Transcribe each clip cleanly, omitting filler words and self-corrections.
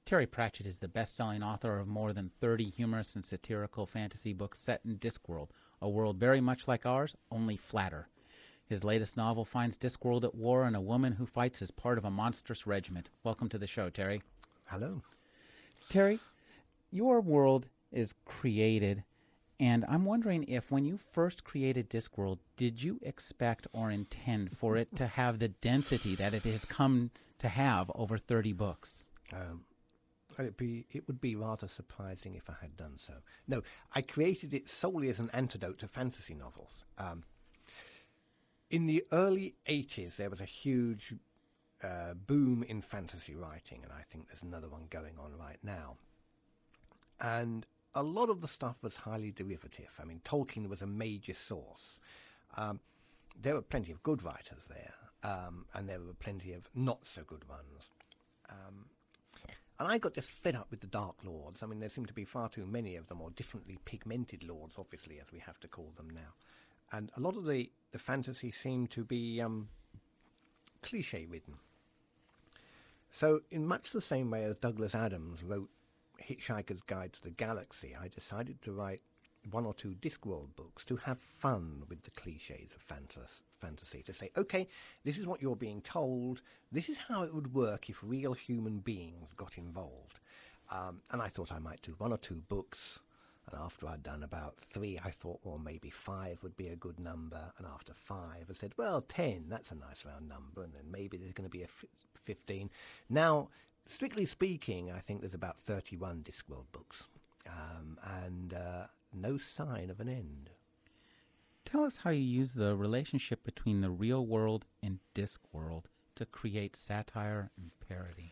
Terry Pratchett is the best-selling author of more than 30 humorous and satirical fantasy books set in Discworld, a world very much like ours, only flatter. His latest novel finds Discworld at war and a woman who fights as part of a monstrous regiment. Welcome to the show, Terry. Hello. Terry, your world is created, and I'm wondering if when you first created Discworld, did you expect or intend for it to have the density that it has come to have over 30 books? It would be rather surprising if I had done so. No, I created it solely as an antidote to fantasy novels. In the early 80s, there was a huge boom in fantasy writing, and I think there's another one going on right now. And a lot of the stuff was highly derivative. I mean, Tolkien was a major source. There were plenty of good writers there, and there were plenty of not-so-good ones. And I got just fed up with the Dark Lords. I mean, there seem to be far too many of them, or differently pigmented lords, obviously, as we have to call them now. And a lot of the fantasy seemed to be cliche-ridden. So in much the same way as Douglas Adams wrote Hitchhiker's Guide to the Galaxy, I decided to write one or two Discworld books to have fun with the cliches of fantasy, to say, okay, this is what you're being told, this is how it would work if real human beings got involved. And I thought I might do one or two books, and after I'd done about 3, I thought, well, maybe 5 would be a good number, and after 5, I said, well, 10, that's a nice round number, and then maybe there's going to be a 15. Now, strictly speaking, I think there's about 31 Discworld books, and no sign of an end. Tell us how you use the relationship between the real world and Discworld to create satire and parody.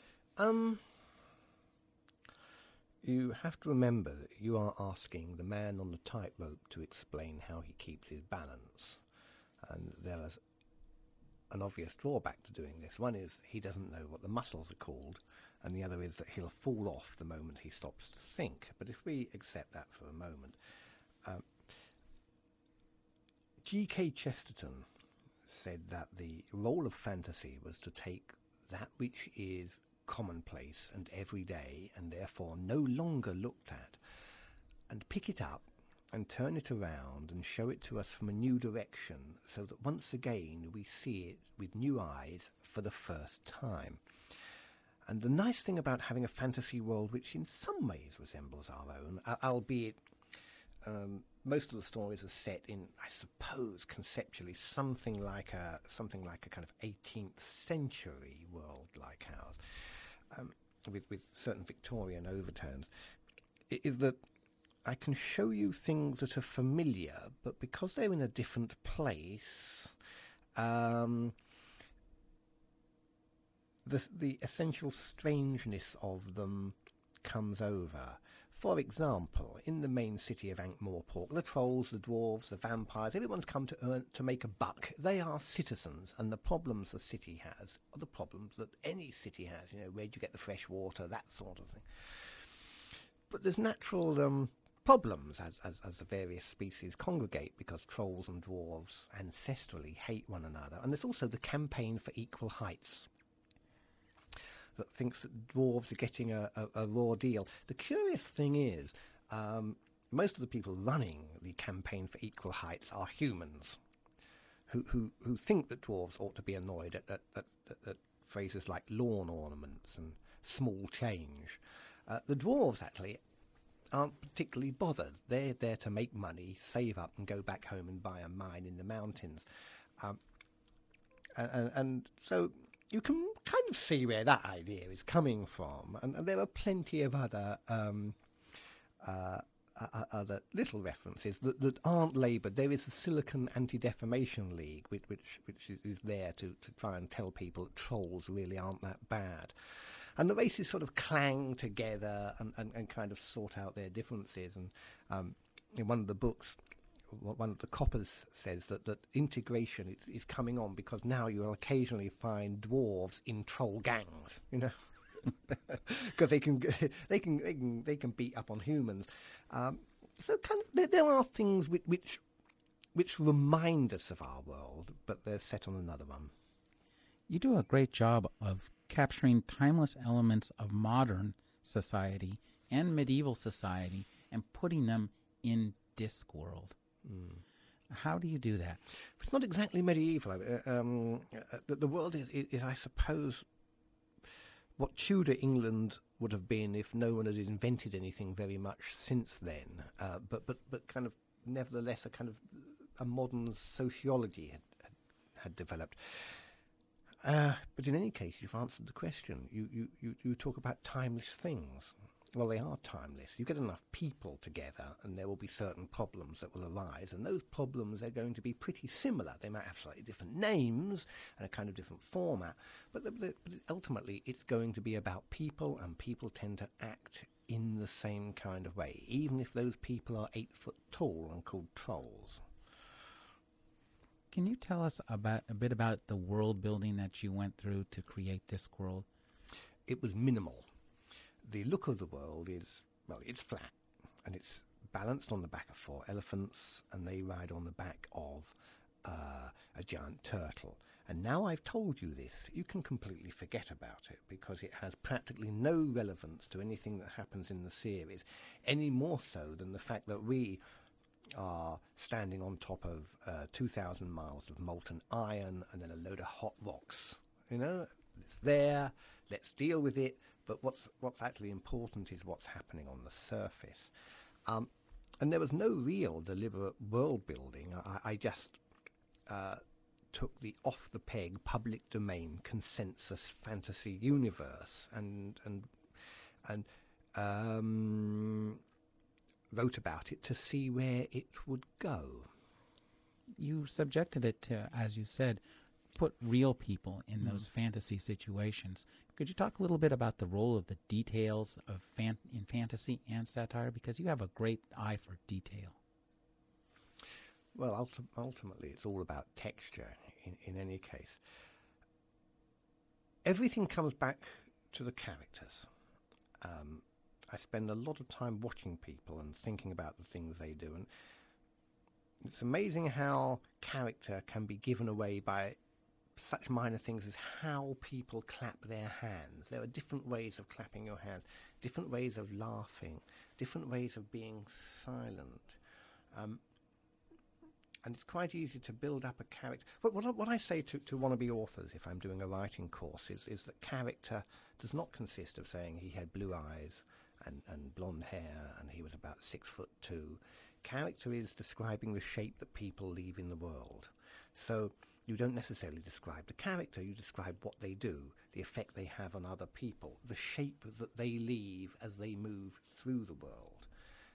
You have to remember that you are asking the man on the tightrope to explain how he keeps his balance. And there is an obvious drawback to doing this. One is he doesn't know what the muscles are called, and the other is that he'll fall off the moment he stops to think. But if we accept that for a moment, G.K. Chesterton said that the role of fantasy was to take that which is commonplace and everyday and therefore no longer looked at and pick it up and turn it around and show it to us from a new direction so that once again we see it with new eyes for the first time. And the nice thing about having a fantasy world which in some ways resembles our own, albeit most of the stories are set in, I suppose, conceptually something like a kind of 18th century world like ours, with certain Victorian overtones, is that I can show you things that are familiar, but because they're in a different place, the essential strangeness of them comes over. For example, in the main city of Ankh-Morpork, the trolls, the dwarves, the vampires, everyone's come to make a buck. They are citizens, and the problems the city has are the problems that any city has. You know, where do you get the fresh water, that sort of thing. But there's natural problems as the various species congregate, because trolls and dwarves ancestrally hate one another. And there's also the campaign for equal heights that thinks that dwarves are getting a raw deal. The curious thing is, most of the people running the campaign for equal heights are humans who think that dwarves ought to be annoyed at phrases like lawn ornaments and small change. The dwarves actually aren't particularly bothered. They're there to make money, save up, and go back home and buy a mine in the mountains. And so you can kind of see where that idea is coming from, and there are plenty of other little references that aren't laboured. There is the Silicon Anti-Defamation League, which is there to try and tell people that trolls really aren't that bad. And the races sort of clang together and kind of sort out their differences. And in one of the books, one of the coppers says that integration is coming on because now you'll occasionally find dwarves in troll gangs, you know, because they can beat up on humans. So kind of there are things which remind us of our world, but they're set on another one. You do a great job of capturing timeless elements of modern society and medieval society and putting them in Discworld. How do you do that? It's not exactly medieval. The world is, I suppose, what Tudor England would have been if no one had invented anything very much since then. But kind of nevertheless a kind of a modern sociology had developed. But in any case, you've answered the question. You talk about timeless things. Well, they are timeless. You get enough people together and there will be certain problems that will arise, and those problems are going to be pretty similar. They might have slightly different names and a kind of different format, but ultimately it's going to be about people, and people tend to act in the same kind of way, even if those people are 8 foot tall and called trolls. Can you tell us a bit about the world building that you went through to create Discworld? It was minimal. The look of the world is, well, it's flat, and it's balanced on the back of 4 elephants, and they ride on the back of a giant turtle. And now I've told you this, you can completely forget about it, because it has practically no relevance to anything that happens in the series, any more so than the fact that we are standing on top of 2,000 miles of molten iron and then a load of hot rocks. You know, it's there, let's deal with it, but what's actually important is what's happening on the surface. And there was no real deliberate world building. I just took the off-the-peg public domain consensus fantasy universe and wrote about it to see where it would go. You subjected it to, as you said, put real people in those fantasy situations. Could you talk a little bit about the role of the details of in fantasy and satire? Because you have a great eye for detail. Well, ultimately, it's all about texture in any case. Everything comes back to the characters. I spend a lot of time watching people and thinking about the things they do, and it's amazing how character can be given away by such minor things as how people clap their hands. There are different ways of clapping your hands, different ways of laughing, different ways of being silent. And it's quite easy to build up a character. What I say to wannabe authors if I'm doing a writing course is that character does not consist of saying he had blue eyes and blonde hair and he was about 6'2". Character is describing the shape that people leave in the world. So you don't necessarily describe the character, you describe what they do, the effect they have on other people, the shape that they leave as they move through the world.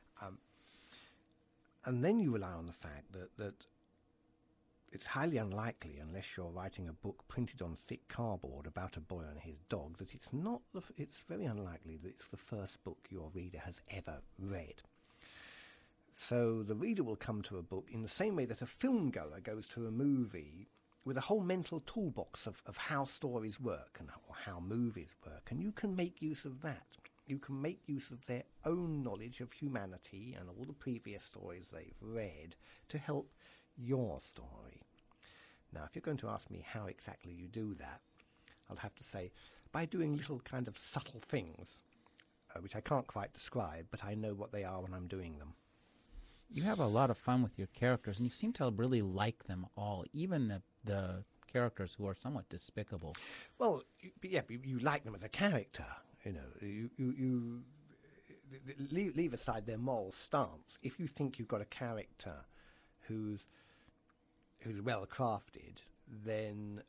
And then you rely on the fact that it's highly unlikely, unless you're writing a book printed on thick cardboard about a boy and his dog, that it's very unlikely that it's the first book your reader has ever read. So the reader will come to a book in the same way that a film goer goes to a movie with a whole mental toolbox of how stories work and how movies work, and you can make use of that. You can make use of their own knowledge of humanity and all the previous stories they've read to help your story. Now, if you're going to ask me how exactly you do that, I'll have to say by doing little kind of subtle things, which I can't quite describe, but I know what they are when I'm doing them. You have a lot of fun with your characters, and you seem to really like them all, even the characters who are somewhat despicable. Well, you like them as a character. You know, you leave aside their moral stance. If you think you've got a character who's well crafted, then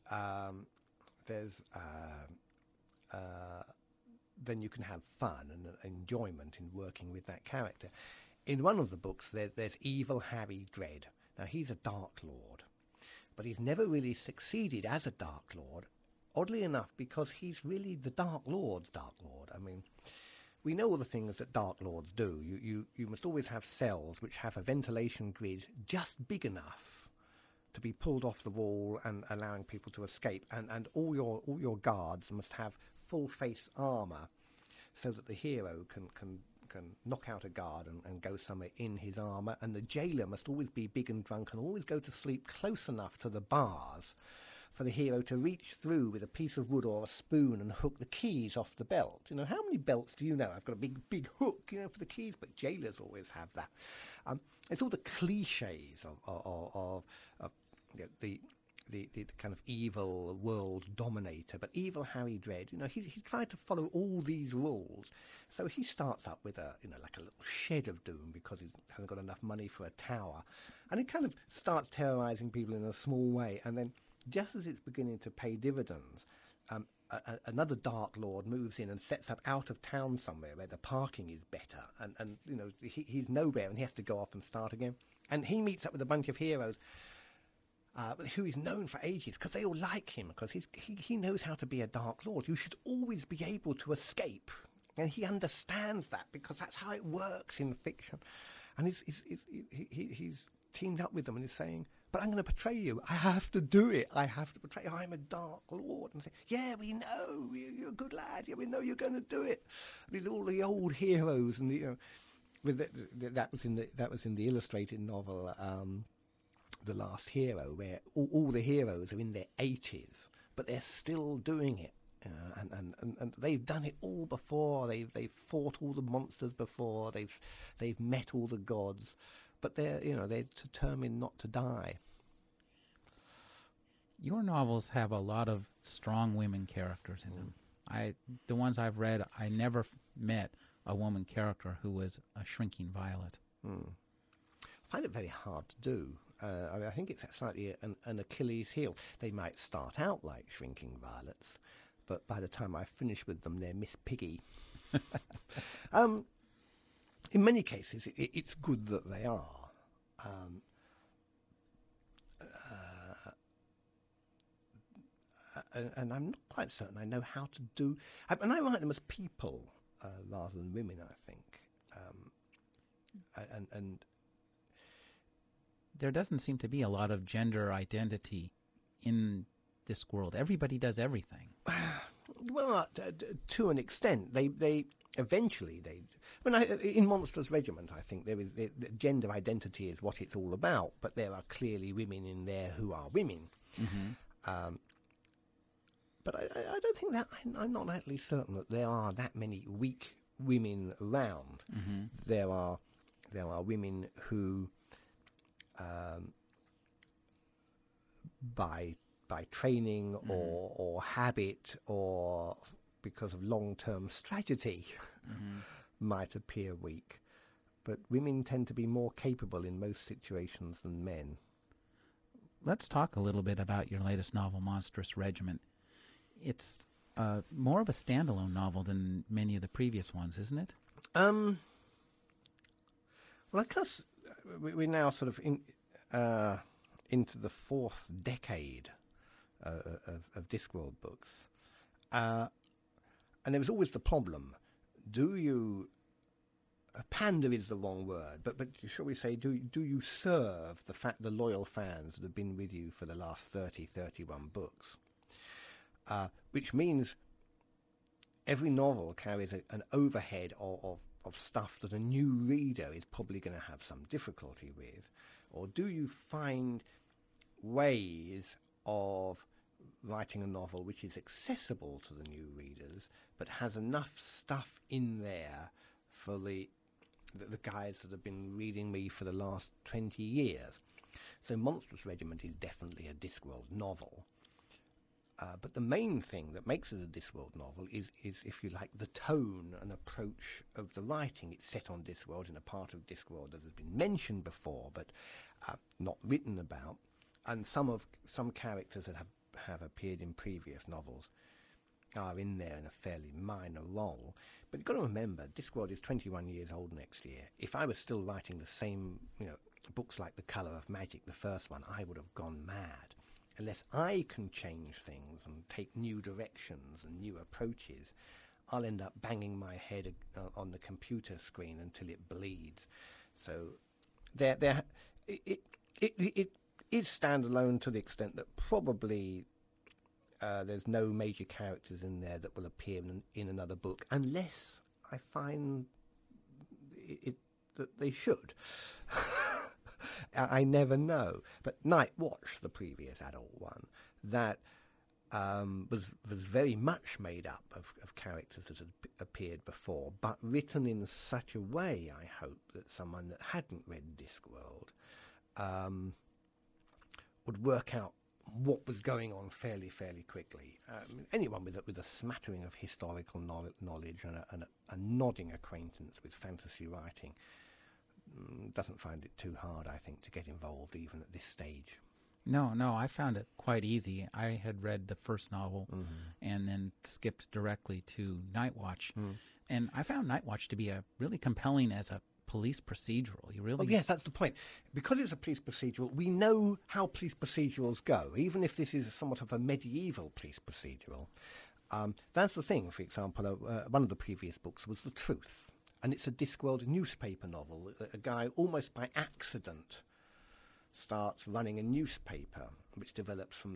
then you can have fun and enjoyment in working with that character. In one of the books, there's Evil Harry Dread. Now, he's a Dark Lord, but he's never really succeeded as a Dark Lord, oddly enough, because he's really the Dark Lord's Dark Lord. I mean, we know all the things that Dark Lords do. You must always have cells which have a ventilation grid just big enough to be pulled off the wall and allowing people to escape, and all your guards must have full face armor so that the hero can knock out a guard and go somewhere in his armor, and the jailer must always be big and drunk and always go to sleep close enough to the bars for the hero to reach through with a piece of wood or a spoon and hook the keys off the belt. You know, how many belts do you know? I've got a big hook, you know, for the keys, but jailers always have that. It's all the cliches of you know, the kind of evil world dominator, but evil Harry Dredd, you know, he's tried to follow all these rules. So he starts up with like a little shed of doom because he hasn't got enough money for a tower. And he kind of starts terrorizing people in a small way. And then just as it's beginning to pay dividends, another Dark Lord moves in and sets up out of town somewhere where the parking is better. And you know, he's nowhere and he has to go off and start again. And he meets up with a bunch of heroes who is known for ages because they all like him because he knows how to be a Dark Lord. You should always be able to escape. And he understands that because that's how it works in fiction. And he's teamed up with them and he's saying, but I'm going to betray you. I have to do it. I have to betray you. I'm a Dark Lord. And say, yeah, we know. You're a good lad. Yeah, we know you're going to do it. With all the old heroes. And, you know, that was in the illustrated novel, The Last Hero, where all the heroes are in their 80s, but they're still doing it. And they've done it all before. They've fought all the monsters before. They've met all the gods, but they're determined not to die. Your novels have a lot of strong women characters in them. The ones I've read, I never met a woman character who was a shrinking violet. I find it very hard to do. I think it's slightly an Achilles heel. They might start out like shrinking violets, but by the time I finish with them, they're Miss Piggy. In many cases, it's good that they are. And I'm not quite certain I know how to do... And I write them as people rather than women, I think. And there doesn't seem to be a lot of gender identity in Discworld. Everybody does everything. Well, to an extent, they eventually in Monstrous Regiment, I think there is the gender identity is what it's all about, but there are clearly women in there who are women. Mm-hmm. But I don't think that I'm not actually certain that there are that many weak women around. Mm-hmm. There are women who, by training or habit or because of long-term strategy, might appear weak. But women tend to be more capable in most situations than men. Let's talk a little bit about your latest novel, Monstrous Regiment. It's more of a standalone novel than many of the previous ones, isn't it? Well, because we're now sort of into the fourth decade of Discworld books. And there was always the problem. Pander is the wrong word, but shall we say, do you serve the loyal fans that have been with you for the last 31 books? Which means every novel carries an overhead of stuff that a new reader is probably going to have some difficulty with. Or do you find ways of writing a novel which is accessible to the new readers, but has enough stuff in there for the guys that have been reading me for the last 20 years? So Monstrous Regiment is definitely a Discworld novel. But the main thing that makes it a Discworld novel is, if you like, the tone and approach of the writing. It's set on Discworld in a part of Discworld that has been mentioned before, but not written about. And some characters that have appeared in previous novels are in there in a fairly minor role. But you've got to remember, Discworld is 21 years old next year. If I was still writing the same, books like The Colour of Magic, the first one, I would have gone mad. Unless I can change things and take new directions and new approaches, I'll end up banging my head on the computer screen until it bleeds. So it is standalone to the extent that probably there's no major characters in there that will appear in another book, unless I find that they should. I never know. But Night Watch, the previous adult one, that was very much made up of characters that had appeared before, but written in such a way, I hope, that someone that hadn't read Discworld would work out what was going on fairly quickly. Anyone with a smattering of historical knowledge and a nodding acquaintance with fantasy writing doesn't find it too hard, I think, to get involved even at this stage. No, I found it quite easy. I had read the first novel and then skipped directly to Night Watch. And I found Night Watch to be a really compelling as a police procedural. You really... Well, yes, that's the point. Because it's a police procedural, we know how police procedurals go, even if this is somewhat of a medieval police procedural. That's the thing, for example, one of the previous books was The Truth, and it's a Discworld newspaper novel. A guy, almost by accident, starts running a newspaper, which develops from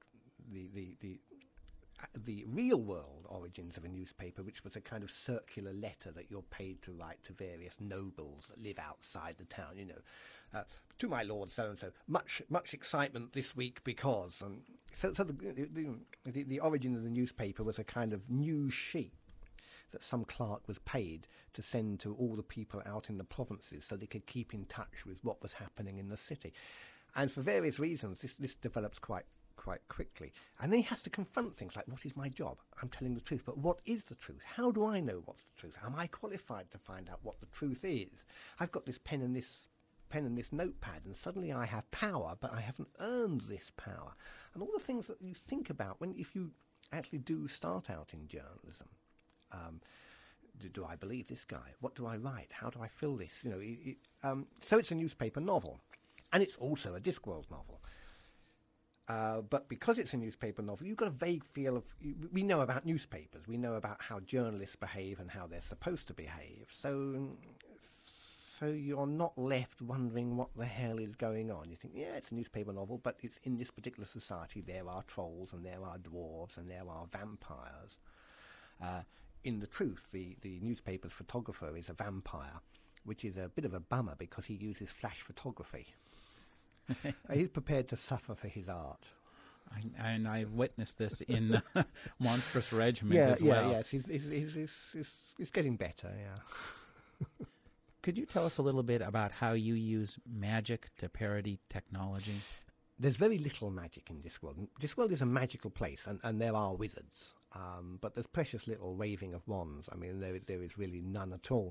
the real world origins of a newspaper, which was a kind of circular letter that you're paid to write to various nobles that live outside the town. To my lord so and so, much excitement this week because. So the origin of the newspaper was a kind of news sheet that some clerk was paid to send to all the people out in the provinces so they could keep in touch with what was happening in the city. And for various reasons, this develops quite quickly. And then he has to confront things like, what is my job? I'm telling the truth, but what is the truth? How do I know what's the truth? Am I qualified to find out what the truth is? I've got this pen and this notepad, and suddenly I have power, but I haven't earned this power. And all the things that you think about if you actually do start out in journalism. Do I believe this guy? What do I write? How do I fill this? So it's a newspaper novel, and it's also a Discworld novel. But because it's a newspaper novel, you've got a vague feel of... We know about newspapers. We know about how journalists behave and how they're supposed to behave. So you're not left wondering what the hell is going on. You think, yeah, it's a newspaper novel, but it's in this particular society. There are trolls and there are dwarves and there are vampires. In The Truth, the newspaper's photographer is a vampire, which is a bit of a bummer because he uses flash photography. He's prepared to suffer for his art. And I witnessed this in Monstrous Regiment as well. Yes, he's getting better, yeah. Could you tell us a little bit about how you use magic to parody technology? There's very little magic in Discworld. Discworld is a magical place, and there are wizards, but there's precious little waving of wands. I mean, there is really none at all.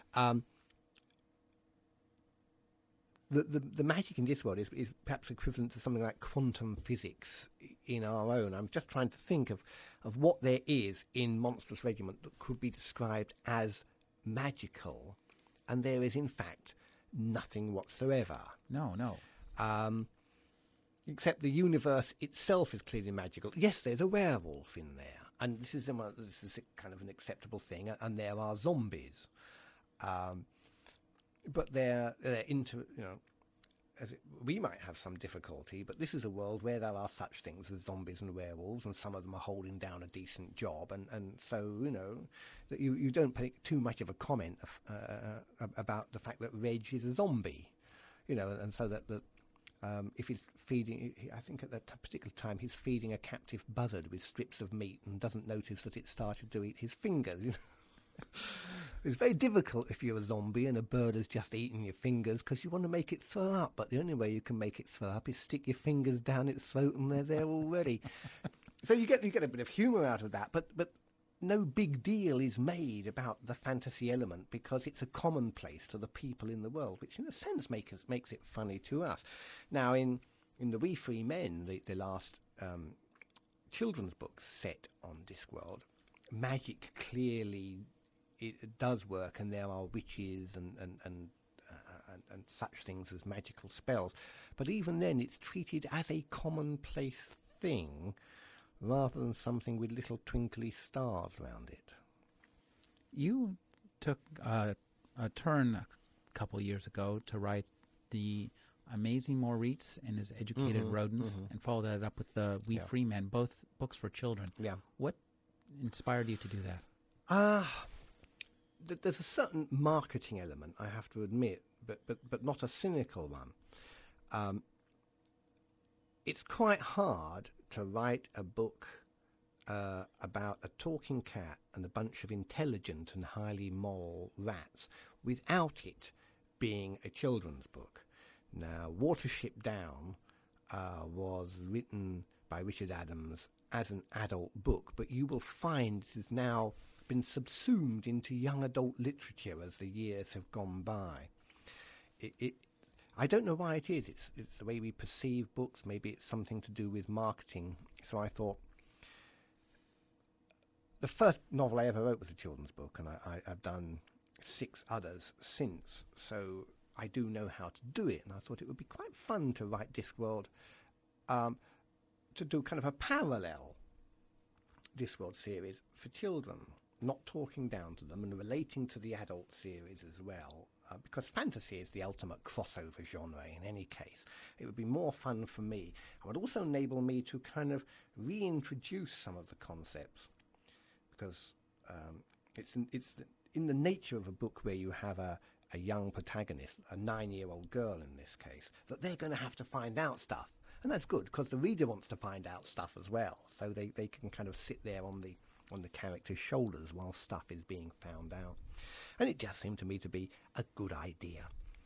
The magic in Discworld is perhaps equivalent to something like quantum physics in our own. I'm just trying to think of what there is in Monstrous Regiment that could be described as magical, and there is, in fact, nothing whatsoever. No. Except the universe itself is clearly magical. Yes, there's a werewolf in there, and this is kind of an acceptable thing. And there are zombies, but they're we might have some difficulty. But this is a world where there are such things as zombies and werewolves, and some of them are holding down a decent job, and so that you don't pay too much of a comment about the fact that Reg is a zombie, and so that if he's feeding, I think at that particular time he's feeding a captive buzzard with strips of meat and doesn't notice that it started to eat his fingers. It's very difficult if you're a zombie and a bird has just eaten your fingers because you want to make it throw up, but the only way you can make it throw up is stick your fingers down its throat and they're there already. So you get a bit of humour out of that, but no big deal is made about the fantasy element because it's a commonplace to the people in the world, which in a sense makes it funny to us. Now, in the We Free Men, the last children's book set on Discworld, magic clearly it does work, and there are witches and such things as magical spells. But even then, it's treated as a commonplace thing, rather than something with little twinkly stars around it. You took a turn a couple years ago to write the Amazing Moritz and His Educated Rodents, and follow that up with the We Free Men, both books for children. Yeah. What inspired you to do that? There's a certain marketing element, I have to admit, but not a cynical one. It's quite hard to write a book about a talking cat and a bunch of intelligent and highly moral rats without it being a children's book. Now, Watership Down was written by Richard Adams as an adult book, but you will find it has now been subsumed into young adult literature as the years have gone by. I don't know why it is. It's the way we perceive books. Maybe it's something to do with marketing. So I thought, the first novel I ever wrote was a children's book, and I've done 6 others since. So I do know how to do it, and I thought it would be quite fun to write Discworld, to do kind of a parallel Discworld series for children, not talking down to them and relating to the adult series as well, because fantasy is the ultimate crossover genre in any case. It would be more fun for me. It would also enable me to kind of reintroduce some of the concepts, because it's in the nature of a book where you have a young protagonist, a 9-year-old girl in this case, that they're going to have to find out stuff. And that's good, because the reader wants to find out stuff as well, so they can kind of sit there on the character's shoulders while stuff is being found out. And it just seemed to me to be a good idea.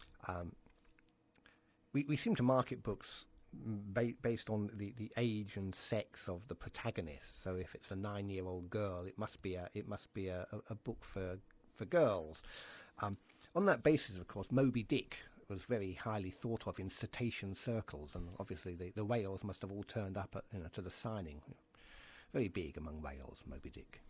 We seem to market books based on the age and sex of the protagonist. So if it's a 9-year-old girl, it must be a book for girls. On that basis, of course, Moby Dick was very highly thought of in cetacean circles, and obviously the whales must have all turned up to the signing. Very big among whales, Moby Dick.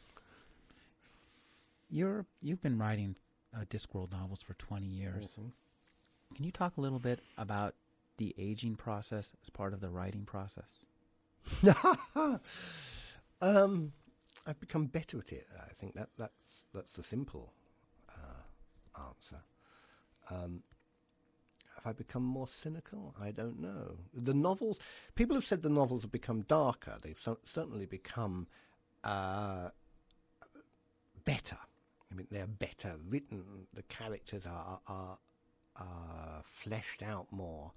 You've been writing Discworld novels for 20 years. Mm-hmm. Can you talk a little bit about the aging process as part of the writing process? I've become better at it. I think that's the simple answer. Have I become more cynical? I don't know. The novels, people have said the novels have become darker. They've certainly become better. I mean, they're better written. The characters are fleshed out more.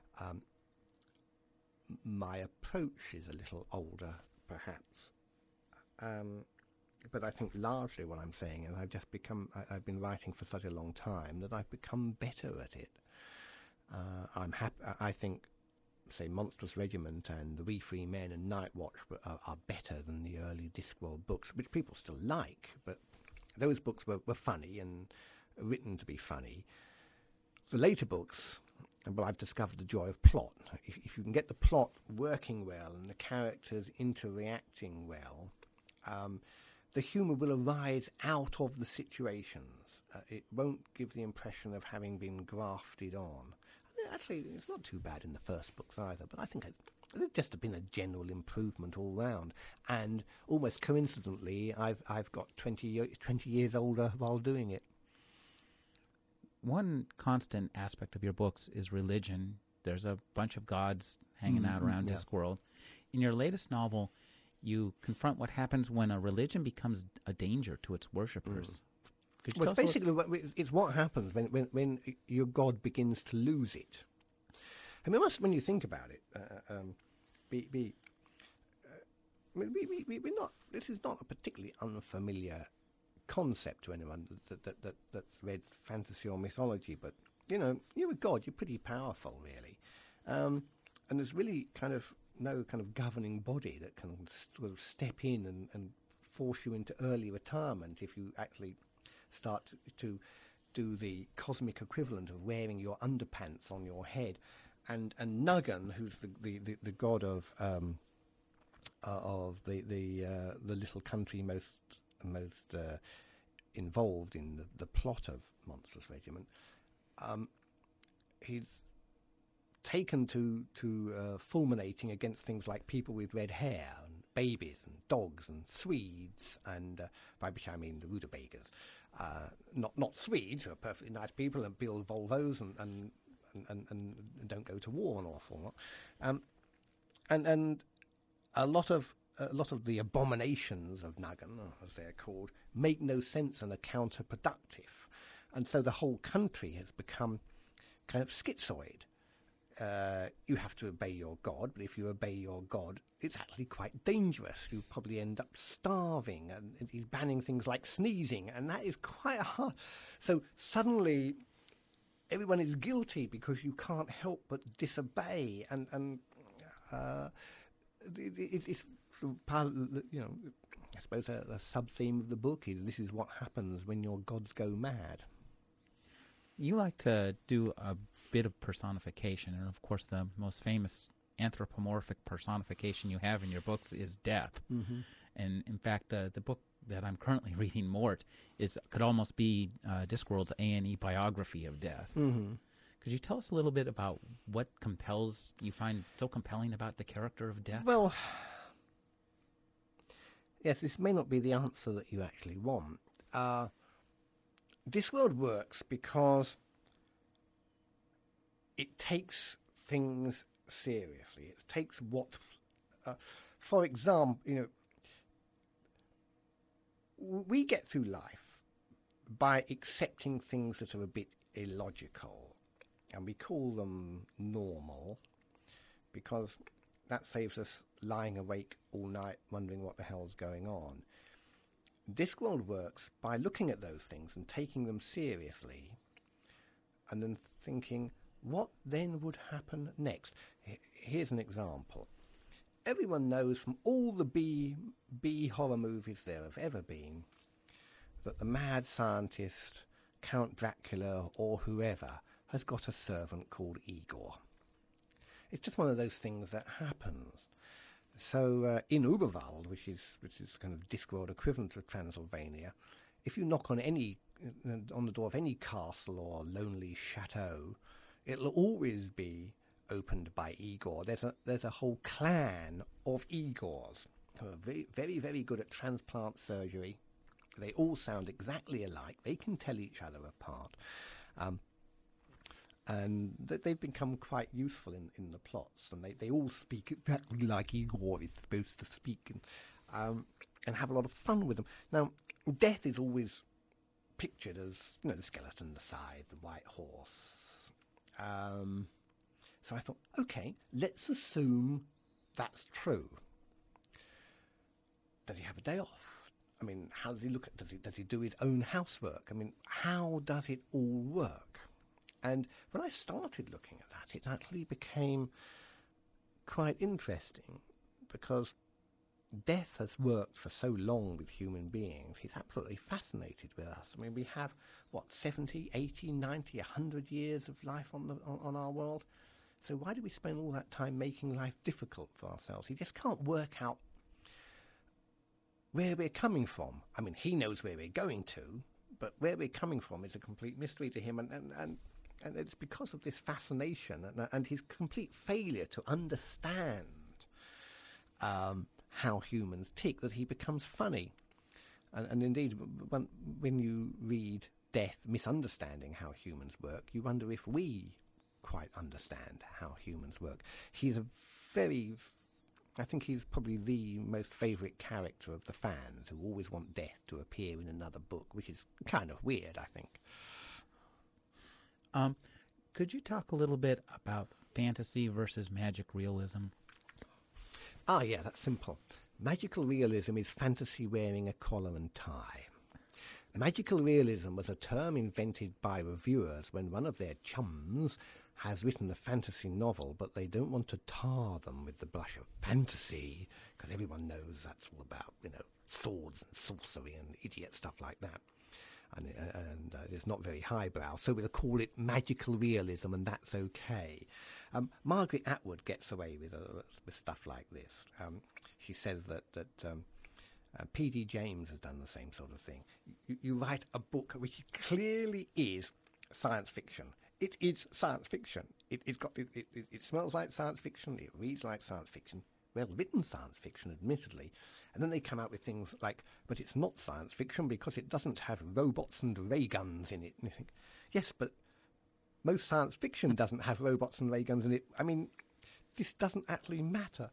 My approach is a little older, perhaps. But I think largely what I'm saying is I've been writing for such a long time that I've become better at it. I'm happy. I think, say, Monstrous Regiment and The We Free Men and Night Watch are better than the early Discworld books, which people still like, but those books were funny and written to be funny. The later books, well, I've discovered the joy of plot. If you can get the plot working well and the characters interacting well, the humour will arise out of the situations. It won't give the impression of having been grafted on. Actually, it's not too bad in the first books either, but I think there's just been a general improvement all round. And almost coincidentally, I've got 20 years older while doing it. One constant aspect of your books is religion. There's a bunch of gods hanging out around Discworld. In your latest novel, you confront what happens when a religion becomes a danger to its worshippers. Well, basically, it's what happens when your god begins to lose it. I mean, when you think about it, we're not. This is not a particularly unfamiliar concept to anyone that's read fantasy or mythology. But you're a god. You're pretty powerful, really, and there's really kind of no kind of governing body that can sort of step in and force you into early retirement if you actually start to do the cosmic equivalent of wearing your underpants on your head. And Nuggan, who's the god of the little country most involved in the plot of Monstrous Regiment, he's taken to fulminating against things like people with red hair and babies and dogs and Swedes, and by which I mean the rutabagas. Not Swedes, who are perfectly nice people and build Volvos and don't go to war an awful lot. And a lot of the abominations of Nuggan, as they're called, make no sense and are counterproductive. And so the whole country has become kind of schizoid. you have to obey your God, but if you obey your God, it's actually quite dangerous. You probably end up starving, and he's banning things like sneezing, and that is quite hard. So suddenly, everyone is guilty because you can't help but disobey, and it's part of the, I suppose a sub-theme of the book is this is what happens when your gods go mad. You like to do a bit of personification, and of course the most famous anthropomorphic personification you have in your books is death. Mm-hmm. And in fact, the book that I'm currently reading, Mort, could almost be Discworld's A&E biography of death. Mm-hmm. Could you tell us a little bit about what you find so compelling about the character of death? Well, yes, this may not be the answer that you actually want. Discworld works because it takes things seriously. It takes for example, we get through life by accepting things that are a bit illogical, and we call them normal because that saves us lying awake all night wondering what the hell's going on. Discworld works by looking at those things and taking them seriously and then thinking, what then would happen next? Here's an example. Everyone knows from all the B horror movies there have ever been that the mad scientist, Count Dracula or whoever, has got a servant called Igor. It's just one of those things that happens. So in Uberwald, which is kind of Discworld equivalent of Transylvania, if you knock on the door of any castle or lonely chateau, it'll always be opened by Igor. There's a whole clan of Igors who are very, very, very good at transplant surgery. They all sound exactly alike. They can tell each other apart. And they've become quite useful in the plots, and they all speak exactly like Igor is supposed to speak, and have a lot of fun with them. Now, death is always pictured as the skeleton, the scythe, the white horse. So I thought, okay, let's assume that's true. Does he have a day off? I mean, how does he look at? Does he do his own housework? I mean, how does it all work? And when I started looking at that, it actually became quite interesting because death has worked for so long with human beings. He's absolutely fascinated with us. I mean, we have, 70, 80, 90, 100 years of life on our world? So why do we spend all that time making life difficult for ourselves? He just can't work out where we're coming from. I mean, he knows where we're going to, but where we're coming from is a complete mystery to him, and it's because of this fascination and his complete failure to understand how humans tick that he becomes funny. And indeed, when you read Death, Misunderstanding How Humans Work, you wonder if we quite understand how humans work. I think he's probably the most favourite character of the fans who always want Death to appear in another book, which is kind of weird, I think. Could you talk a little bit about fantasy versus magic realism? Yeah, that's simple. Magical realism is fantasy wearing a collar and tie. Magical realism was a term invented by reviewers when one of their chums has written a fantasy novel, but they don't want to tar them with the brush of fantasy, because everyone knows that's all about, swords and sorcery and idiot stuff like that. And it's not very highbrow, so we'll call it magical realism, and that's okay. Margaret Atwood gets away with stuff like this. She says that P.D. James has done the same sort of thing. You write a book which clearly is science fiction. It is science fiction. It smells like science fiction. It reads like science fiction. Well-written science fiction, admittedly. And then they come out with things like, but it's not science fiction because it doesn't have robots and ray guns in it. And you think, yes, but most science fiction doesn't have robots and ray guns in it. I mean, this doesn't actually matter.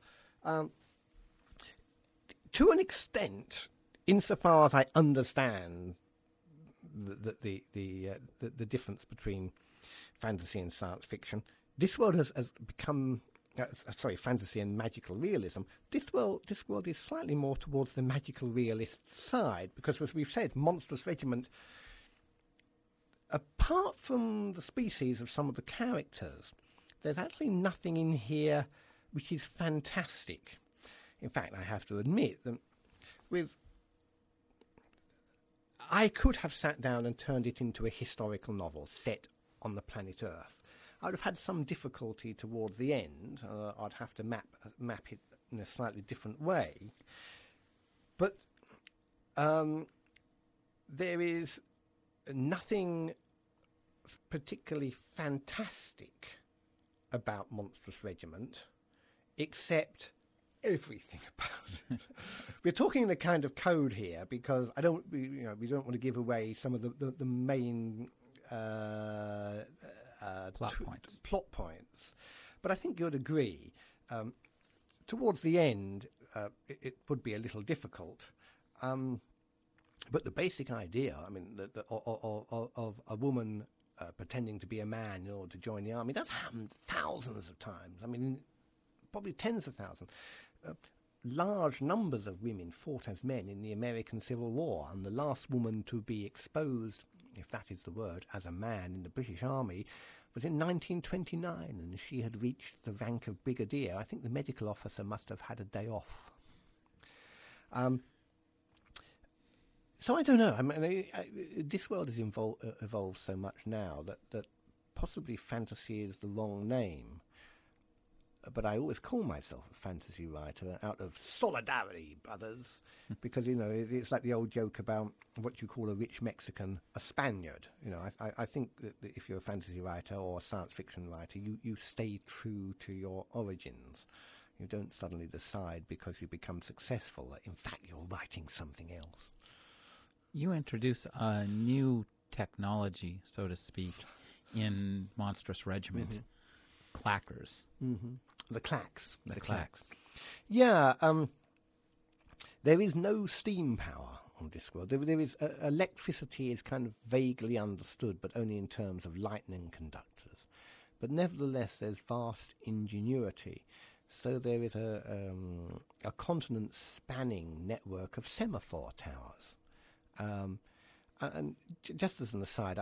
To an extent, insofar as I understand the difference between fantasy and science fiction, Discworld has become, fantasy and magical realism. Discworld is slightly more towards the magical realist side because, as we've said, Monstrous Regiment, apart from the species of some of the characters, there's actually nothing in here which is fantastic. In fact, I have to admit that I could have sat down and turned it into a historical novel set on the planet Earth. I would have had some difficulty towards the end. I'd have to map it in a slightly different way. But there is nothing particularly fantastic about Monstrous Regiment, except everything about it. We're talking in a kind of code here because we don't want to give away some of the main plot points. But I think you'd agree. Towards the end, it would be a little difficult. But the basic idea, I mean, of a woman pretending to be a man in order to join the army, that's happened thousands of times. I mean, probably tens of thousands. Large numbers of women fought as men in the American Civil War, and the last woman to be exposed, if that is the word, as a man in the British Army was in 1929, and she had reached the rank of brigadier. I think the medical officer must have had a day off. So I don't know. I mean, Discworld has evolved so much now that possibly fantasy is the wrong name. But I always call myself a fantasy writer out of solidarity, brothers, because, it's like the old joke about what you call a rich Mexican a Spaniard. I think that if you're a fantasy writer or a science fiction writer, you stay true to your origins. You don't suddenly decide because you become successful that, in fact, you're writing something else. You introduce a new technology, so to speak, in Monstrous Regiment. Clackers. Mm-hmm. The clacks. The clacks. Yeah. There is no steam power on Discworld. There is electricity is kind of vaguely understood, but only in terms of lightning conductors. But nevertheless, there's vast ingenuity. So there is a continent-spanning network of semaphore towers. And just as an aside,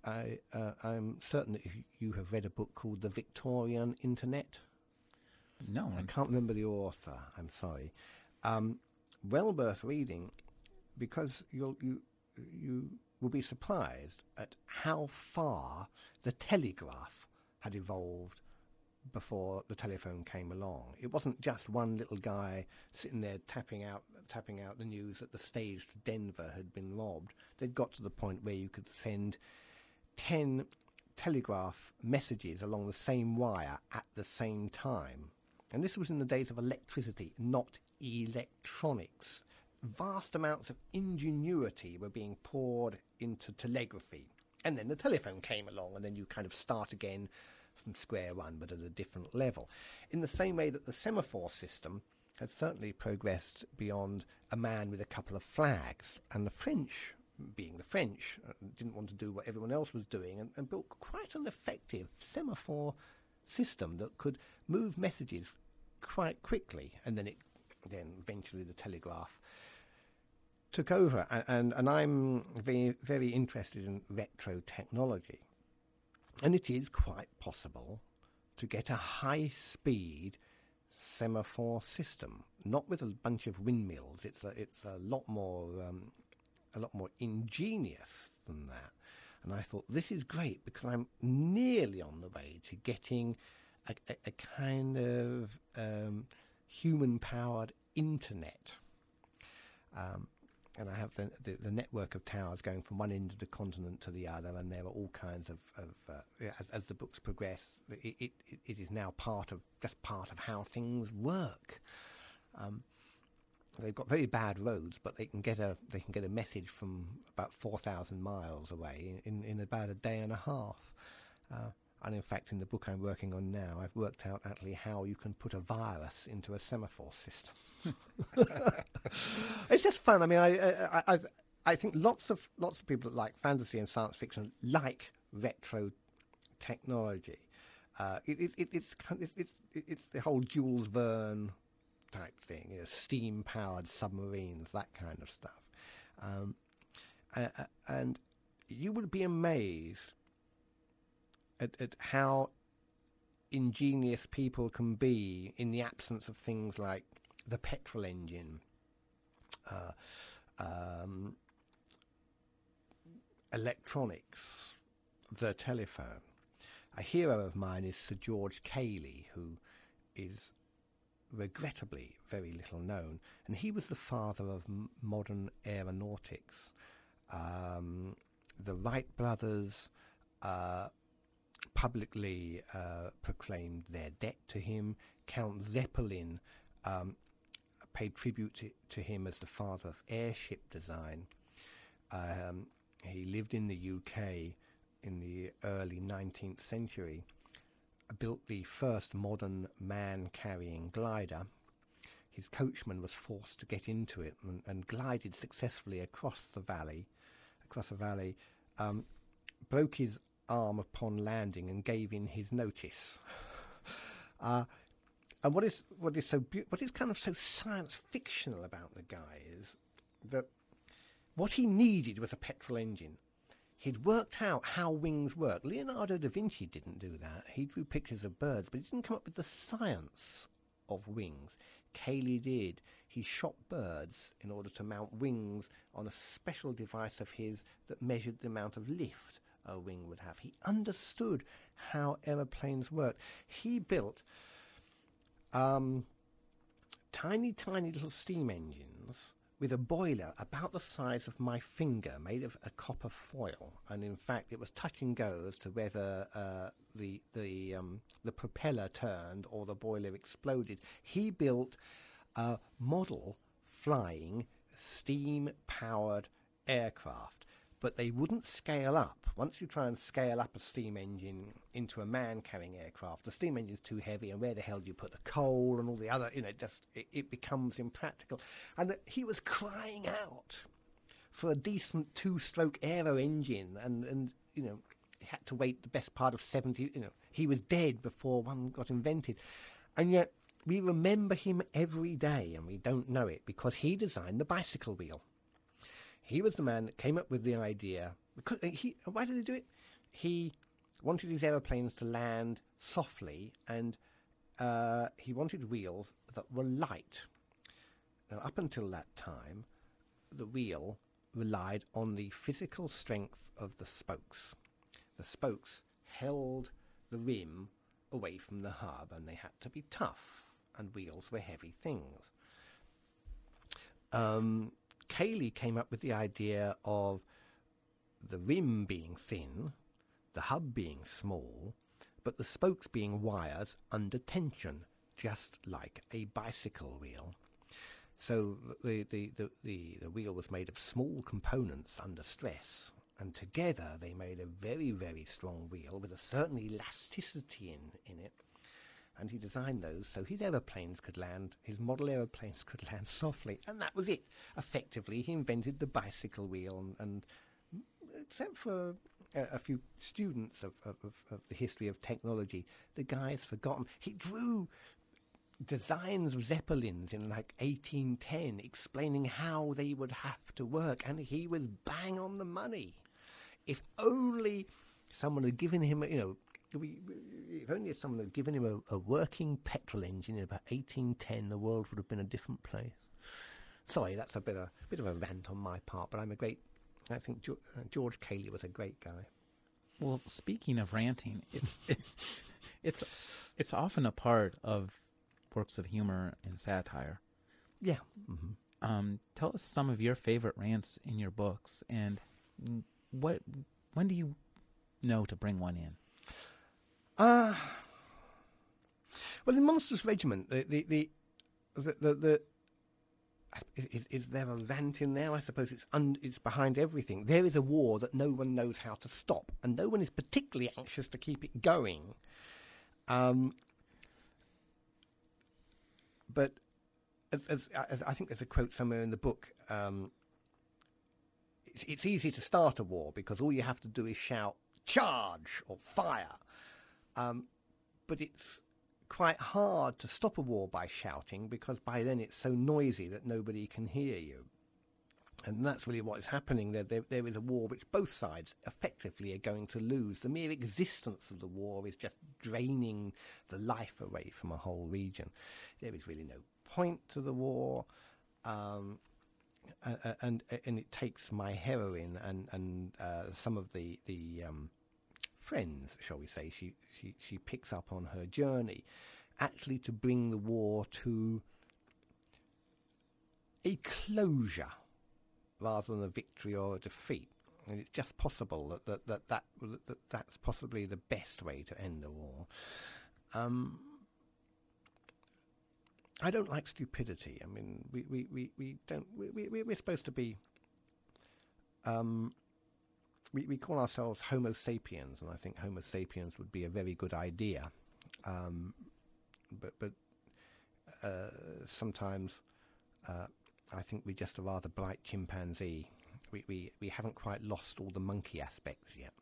I'm certain that you have read a book called The Victorian Internet. No. I can't remember the author. I'm sorry. Well worth reading, because you will be surprised at how far the telegraph had evolved before the telephone came along. It wasn't just one little guy sitting there tapping out the news that the stage to Denver had been robbed. They'd got to the point where you could send 10 telegraph messages along the same wire at the same time. And this was in the days of electricity, not electronics. Vast amounts of ingenuity were being poured into telegraphy. And then the telephone came along, and then you kind of start again from square one, but at a different level. In the same way that the semaphore system had certainly progressed beyond a man with a couple of flags. And the French, being the French, didn't want to do what everyone else was doing, and built quite an effective semaphore system that could move messages quite quickly. And then eventually the telegraph took over. And I'm very, very interested in retro technology. And it is quite possible to get a high-speed semaphore system, not with a bunch of windmills. It's a lot more ingenious than that. And I thought, this is great because I'm nearly on the way to getting a kind of human-powered internet. And I have the network of towers going from one end of the continent to the other, and there are all kinds of as the books progress, it is now part of how things work. They've got very bad roads, but they can get a message from about 4,000 miles away in about a day and a half. And in fact, in the book I'm working on now, I've worked out actually how you can put a virus into a semaphore system. It's just fun. I mean, I think lots of people that like fantasy and science fiction like retro technology. It's the whole Jules Verne type thing, steam-powered submarines, that kind of stuff. Um, and you would be amazed at how ingenious people can be in the absence of things like the petrol engine, um, electronics, the telephone. A hero of mine is Sir George Cayley, who is regrettably very little known, and he was the father of modern aeronautics. The Wright brothers publicly proclaimed their debt to him. Count Zeppelin paid tribute to him as the father of airship design. He lived in the UK in the early 19th century, built the first modern man-carrying glider. His coachman was forced to get into it and glided successfully across a valley, broke his arm upon landing and gave in his notice. And what is kind of so science fictional about the guy is that what he needed was a petrol engine. He'd worked out how wings work. Leonardo da Vinci didn't do that. He drew pictures of birds, but he didn't come up with the science of wings. Cayley did. He shot birds in order to mount wings on a special device of his that measured the amount of lift a wing would have. He understood how aeroplanes worked. He built tiny little steam engines with a boiler about the size of my finger, made of a copper foil, and in fact it was touch and go as to whether the propeller turned or the boiler exploded. He built a model flying steam-powered aircraft, but they wouldn't scale up. Once you try and scale up a steam engine into a man-carrying aircraft, the steam engine's too heavy, and where the hell do you put the coal and all the other, it becomes impractical. And he was crying out for a decent two-stroke aero engine, and he had to wait the best part of 70, he was dead before one got invented. And yet we remember him every day, and we don't know it, because he designed the bicycle wheel. He was the man that came up with the idea. Because why did he do it? He wanted his aeroplanes to land softly, and he wanted wheels that were light. Now, up until that time, the wheel relied on the physical strength of the spokes. The spokes held the rim away from the hub, and they had to be tough, and wheels were heavy things. Cayley came up with the idea of the rim being thin, the hub being small, but the spokes being wires under tension, just like a bicycle wheel. So the wheel was made of small components under stress, and together they made a very, very strong wheel with a certain elasticity in it. And he designed those so his aeroplanes could land, his model aeroplanes could land softly, and that was it. Effectively, he invented the bicycle wheel, and except for a few students of the history of technology, the guy's forgotten. He drew designs of Zeppelins in like 1810, explaining how they would have to work, and he was bang on the money. If only someone had given him, if only someone had given him a working petrol engine in about 1810, the world would have been a different place. Sorry, that's a bit of a rant on my part, but I think George Cayley was a great guy. Well, speaking of ranting, it's often a part of works of humor and satire. Yeah. Mm-hmm. Tell us some of your favorite rants in your books, and when do you know to bring one in? Well, in Monsters Regiment, is there a rant in there? I suppose it's behind everything. There is a war that no one knows how to stop, and no one is particularly anxious to keep it going. But as I think there's a quote somewhere in the book, it's easy to start a war because all you have to do is shout "charge" or "fire." but it's quite hard to stop a war by shouting, because by then it's so noisy that nobody can hear you. And that's really what is happening. There is a war which both sides effectively are going to lose. The mere existence of the war is just draining the life away from a whole region. There is really no point to the war, and it takes my heroine and some of the friends, shall we say, she picks up on her journey, actually to bring the war to a closure rather than a victory or a defeat. And it's just possible that's possibly the best way to end the war. I don't like stupidity. I mean, we're supposed to be. We call ourselves Homo sapiens, and I think Homo sapiens would be a very good idea. But sometimes I think we're just a rather bright chimpanzee. We haven't quite lost all the monkey aspects yet.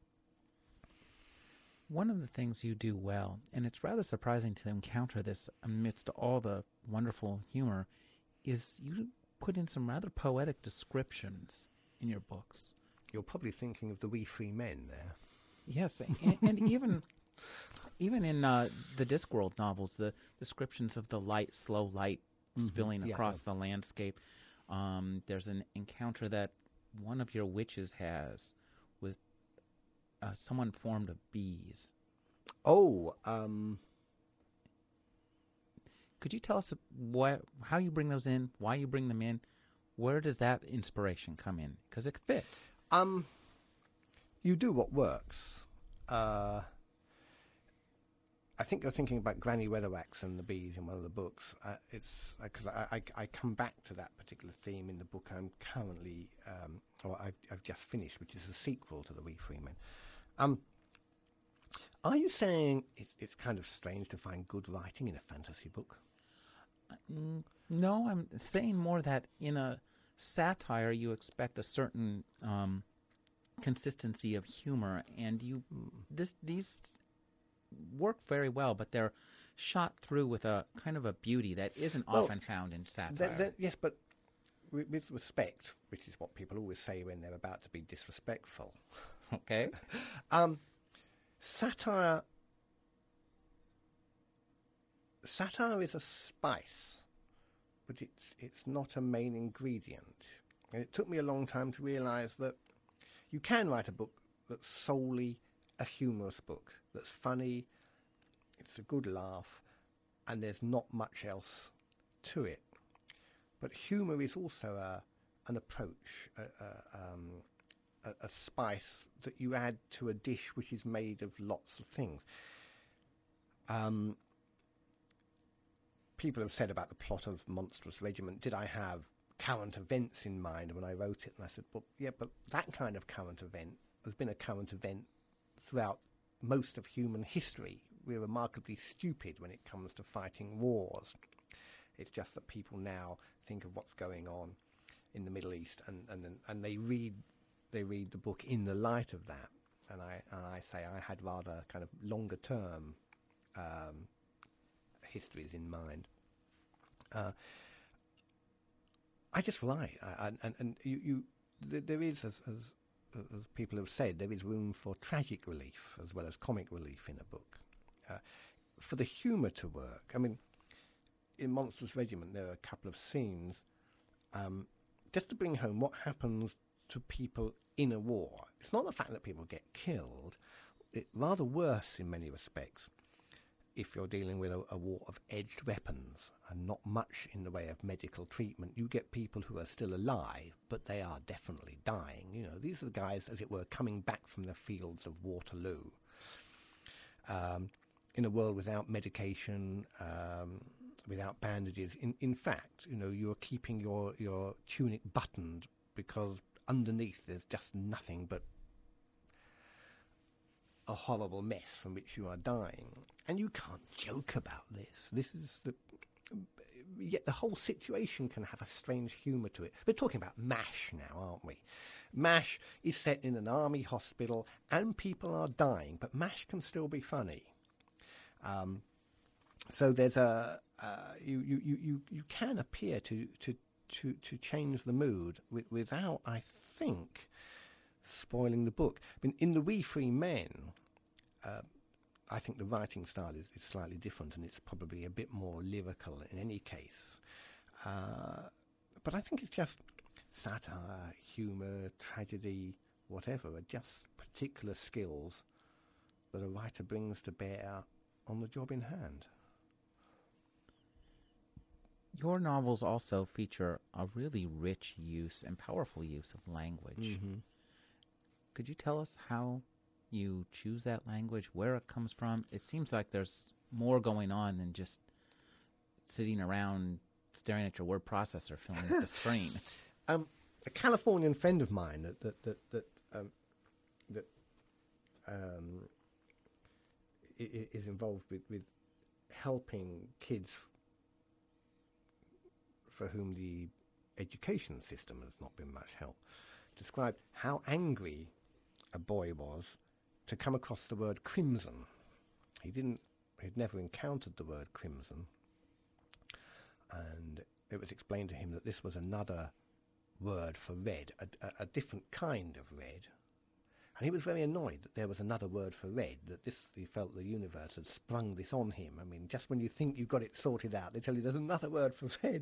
One of the things you do well, and it's rather surprising to encounter this amidst all the wonderful humor, is you put in some rather poetic descriptions in your books. You're probably thinking of the We Free Men there. Yes, and even in the Discworld novels, the descriptions of the light, slow light spilling across the landscape. There's an encounter that one of your witches has with someone formed of bees. Oh, could you tell us how you bring those in, why you bring them in? Where does that inspiration come in? Because it fits. You do what works. I think you're thinking about Granny Weatherwax and the bees in one of the books. It's because I come back to that particular theme in the book I'm currently, I've just finished, which is a sequel to the We Free Men. Are you saying it's kind of strange to find good writing in a fantasy book? No, I'm saying more that in a satire you expect a certain consistency of humor, and these work very well, but they're shot through with a kind of a beauty that isn't often found in satire. Yes, but with respect, which is what people always say when they're about to be disrespectful. Okay. Satire is a spice, but it's not a main ingredient. And it took me a long time to realise that you can write a book that's solely a humorous book, that's funny, it's a good laugh, and there's not much else to it. But humour is also an approach, a spice that you add to a dish which is made of lots of things. People have said about the plot of Monstrous Regiment, did I have current events in mind when I wrote it? And I said, well, yeah, but that kind of current event has been a current event throughout most of human history. We're remarkably stupid when it comes to fighting wars. It's just that people now think of what's going on in the Middle East, and they read the book in the light of that. And I say I had rather kind of longer term histories in mind. I just write, and there is, as people have said, there is room for tragic relief as well as comic relief in a book. For the humour to work, I mean, in Monstrous Regiment there are a couple of scenes just to bring home what happens to people in a war. It's not the fact that people get killed, it's rather worse in many respects if you're dealing with a war of edged weapons and not much in the way of medical treatment. You get people who are still alive, but they are definitely dying. You know, these are the guys, as it were, coming back from the fields of Waterloo. In a world without medication, without bandages, in fact, you know, you're keeping your tunic buttoned because underneath there's just nothing but a horrible mess from which you are dying. And you can't joke about this. Yet the whole situation can have a strange humour to it. We're talking about MASH now, aren't we? MASH is set in an army hospital and people are dying, but MASH can still be funny. So there's you can appear to change the mood without, I think, spoiling the book. I mean, in The We Free Men, I think the writing style is slightly different, and it's probably a bit more lyrical in any case. But I think it's just satire, humour, tragedy, whatever, are just particular skills that a writer brings to bear on the job in hand. Your novels also feature a really rich use and powerful use of language. Mm-hmm. Could you tell us how you choose that language, where it comes from? It seems like there's more going on than just sitting around staring at your word processor, filling up the screen. A Californian friend of mine that is involved with helping kids for whom the education system has not been much help, described how angry a boy was to come across the word crimson. He'd never encountered the word crimson, and it was explained to him that this was another word for red, a different kind of red. And he was very annoyed that there was another word for red, that he felt the universe had sprung this on him. I mean, just when you think you've got it sorted out, they tell you there's another word for red.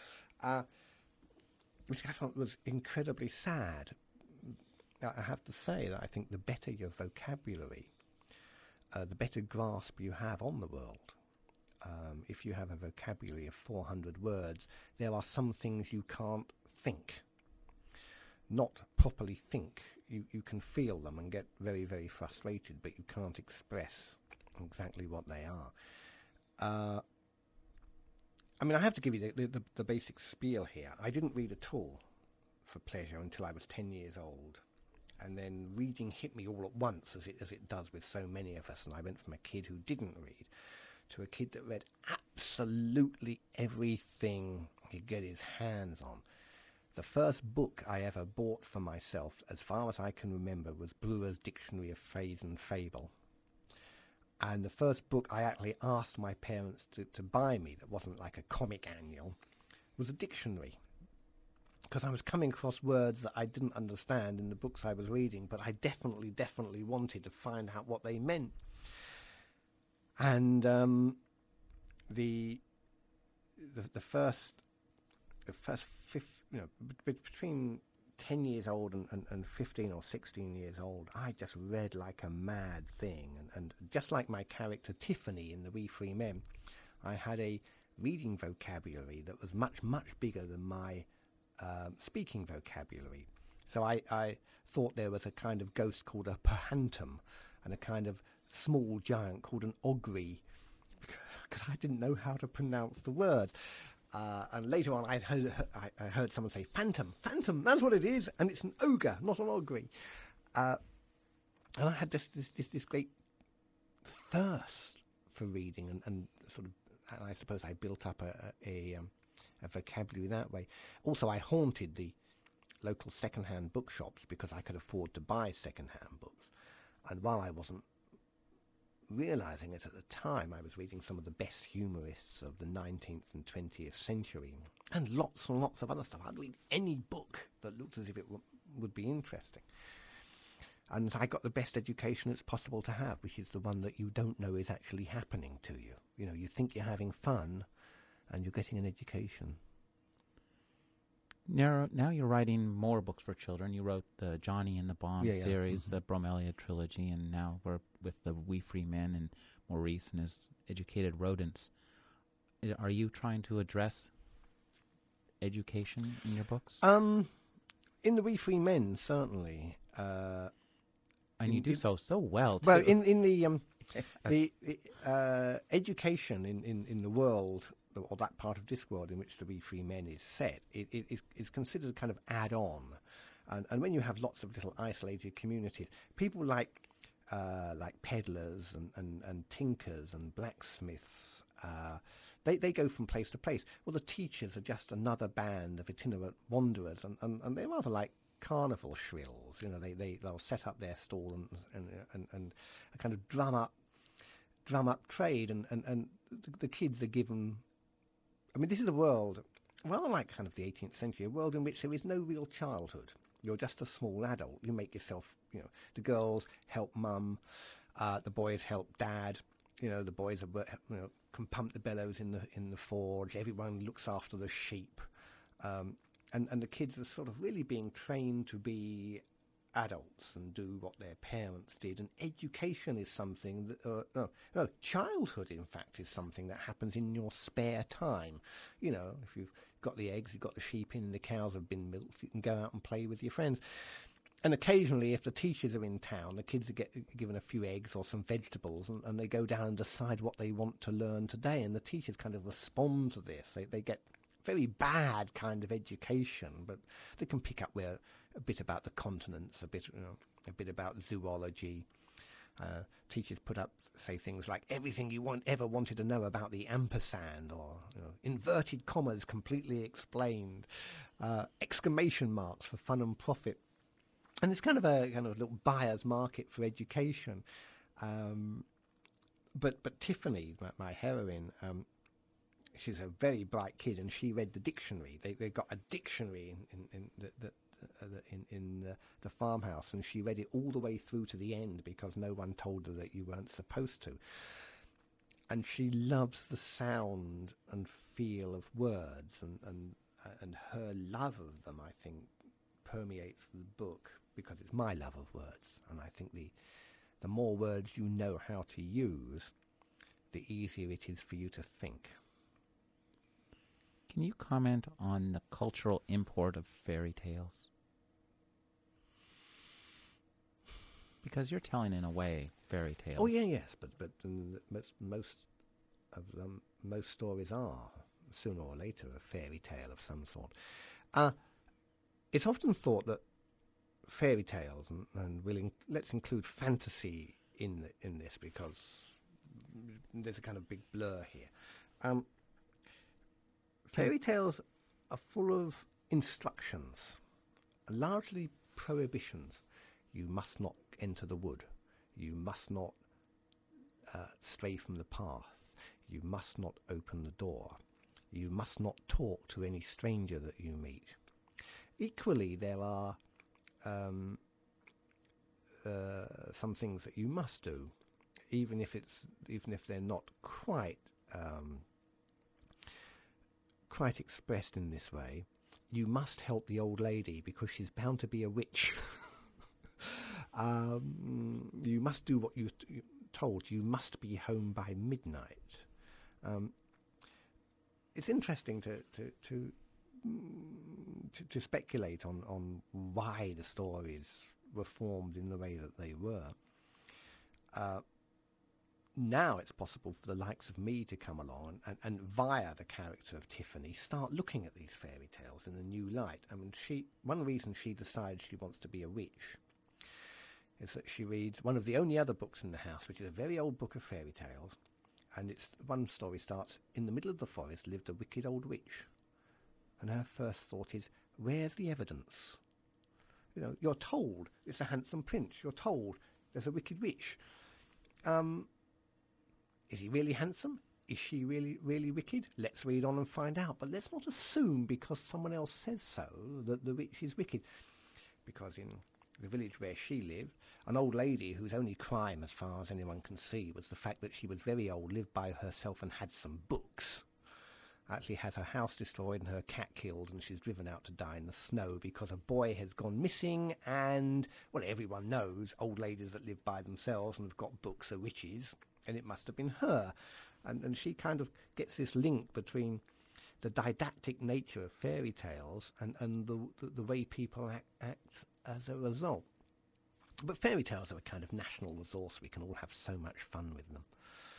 Which I thought was incredibly sad. I have to say that I think the better your vocabulary, the better grasp you have on the world. If you have a vocabulary of 400 words, there are some things you can't think, not properly think. You can feel them and get very, very frustrated, but you can't express exactly what they are. I mean, I have to give you the basic spiel here. I didn't read at all for pleasure until I was 10 years old. And then reading hit me all at once, as it does with so many of us. And I went from a kid who didn't read to a kid that read absolutely everything he could get his hands on. The first book I ever bought for myself, as far as I can remember, was Brewer's Dictionary of Phrase and Fable. And the first book I actually asked my parents to buy me, that wasn't like a comic annual, was a dictionary. Because I was coming across words that I didn't understand in the books I was reading, but I definitely wanted to find out what they meant. And the first between 10 years old and 15 or 16 years old, I just read like a mad thing. And just like my character Tiffany in The We Free Men, I had a reading vocabulary that was much bigger than my speaking vocabulary. So I thought there was a kind of ghost called a pahantum and a kind of small giant called an ogre, because I didn't know how to pronounce the words. And later on, I heard someone say, phantom, that's what it is, and it's an ogre, not an ogre. And I had this great thirst for reading, and sort of, and I suppose I built up a vocabulary that way. Also, I haunted the local second-hand bookshops because I could afford to buy second-hand books. And while I wasn't realizing it at the time, I was reading some of the best humorists of the 19th and 20th century, and lots of other stuff. I'd read any book that looked as if it would be interesting. And I got the best education it's possible to have, which is the one that you don't know is actually happening to you. You know, you think you're having fun, and you're getting an education. Now you're writing more books for children. You wrote the Johnny and the Bomb series, Mm-hmm. the Bromelia trilogy, and now we're with the We Free Men and Maurice and his educated rodents. Are you trying to address education in your books? In the We Free Men, certainly. And you do so well, too. Well, in the Yes. the education in the world, or that part of Discworld in which the We Free Men is set, it is considered a kind of add-on. And when you have lots of little isolated communities, people like peddlers and tinkers and blacksmiths, they go from place to place. Well, the teachers are just another band of itinerant wanderers, and they're rather like carnival shrills. You know, they'll set up their stall and kind of drum up drum up trade, and the kids are given. I mean, this is a world, well, like kind of the 18th century, a world in which there is no real childhood. You're just a small adult. You make yourself, the girls help mum, the boys help dad. The boys are, can pump the bellows in the forge. Everyone looks after the sheep, and the kids are sort of really being trained to be adults and do what their parents did. And education is something that, no, childhood, in fact, is something that happens in your spare time. If you've got the eggs, you've got the sheep in, and the cows have been milked, you can go out and play with your friends. And occasionally, if the teachers are in town, the kids are given a few eggs or some vegetables, and they go down and decide what they want to learn today. And the teachers kind of respond to this. They get very bad kind of education, but they can pick up a bit about the continents, a bit about zoology. Teachers put up, say, things like everything you ever wanted to know about the ampersand, or inverted commas completely explained, exclamation marks for fun and profit. And it's kind of a little buyer's market for education. But Tiffany, my heroine, she's a very bright kid, and she read the dictionary. They got a dictionary in the farmhouse, and she read it all the way through to the end because no one told her that you weren't supposed to. And she loves the sound and feel of words, and her love of them, I think, permeates the book because it's my love of words. And I think the more words you know how to use, the easier it is for you to think. Can you comment on the cultural import of fairy tales? Because you're telling, in a way, fairy tales. Oh, yes, but most of them, most stories are, sooner or later, a fairy tale of some sort. It's often thought that fairy tales, and let's include fantasy in this because there's a kind of big blur here. Fairy tales are full of instructions, largely prohibitions. You must not enter the wood. You must not stray from the path. You must not open the door. You must not talk to any stranger that you meet. Equally, there are some things that you must do, even if they're not quite expressed in this way. You must help the old lady because she's bound to be a witch. You must do what you're told. You must be home by midnight. It's interesting to speculate on why the stories were formed in the way that they were. Now it's possible for the likes of me to come along and via the character of Tiffany, start looking at these fairy tales in a new light. I mean, one reason she decides she wants to be a witch is that she reads one of the only other books in the house, which is a very old book of fairy tales, and one story starts, in the middle of the forest lived a wicked old witch. And her first thought is, where's the evidence? You're told it's a handsome prince. You're told there's a wicked witch. Is he really handsome? Is she really, really wicked? Let's read on and find out. But let's not assume because someone else says so that the witch is wicked. Because in the village where she lived, an old lady whose only crime, as far as anyone can see, was the fact that she was very old, lived by herself and had some books, actually has her house destroyed and her cat killed, and she's driven out to die in the snow because a boy has gone missing. And, well, everyone knows old ladies that live by themselves and have got books are witches, and it must have been her. And she kind of gets this link between the didactic nature of fairy tales and the way people act as a result. But fairy tales are a kind of national resource. We can all have so much fun with them.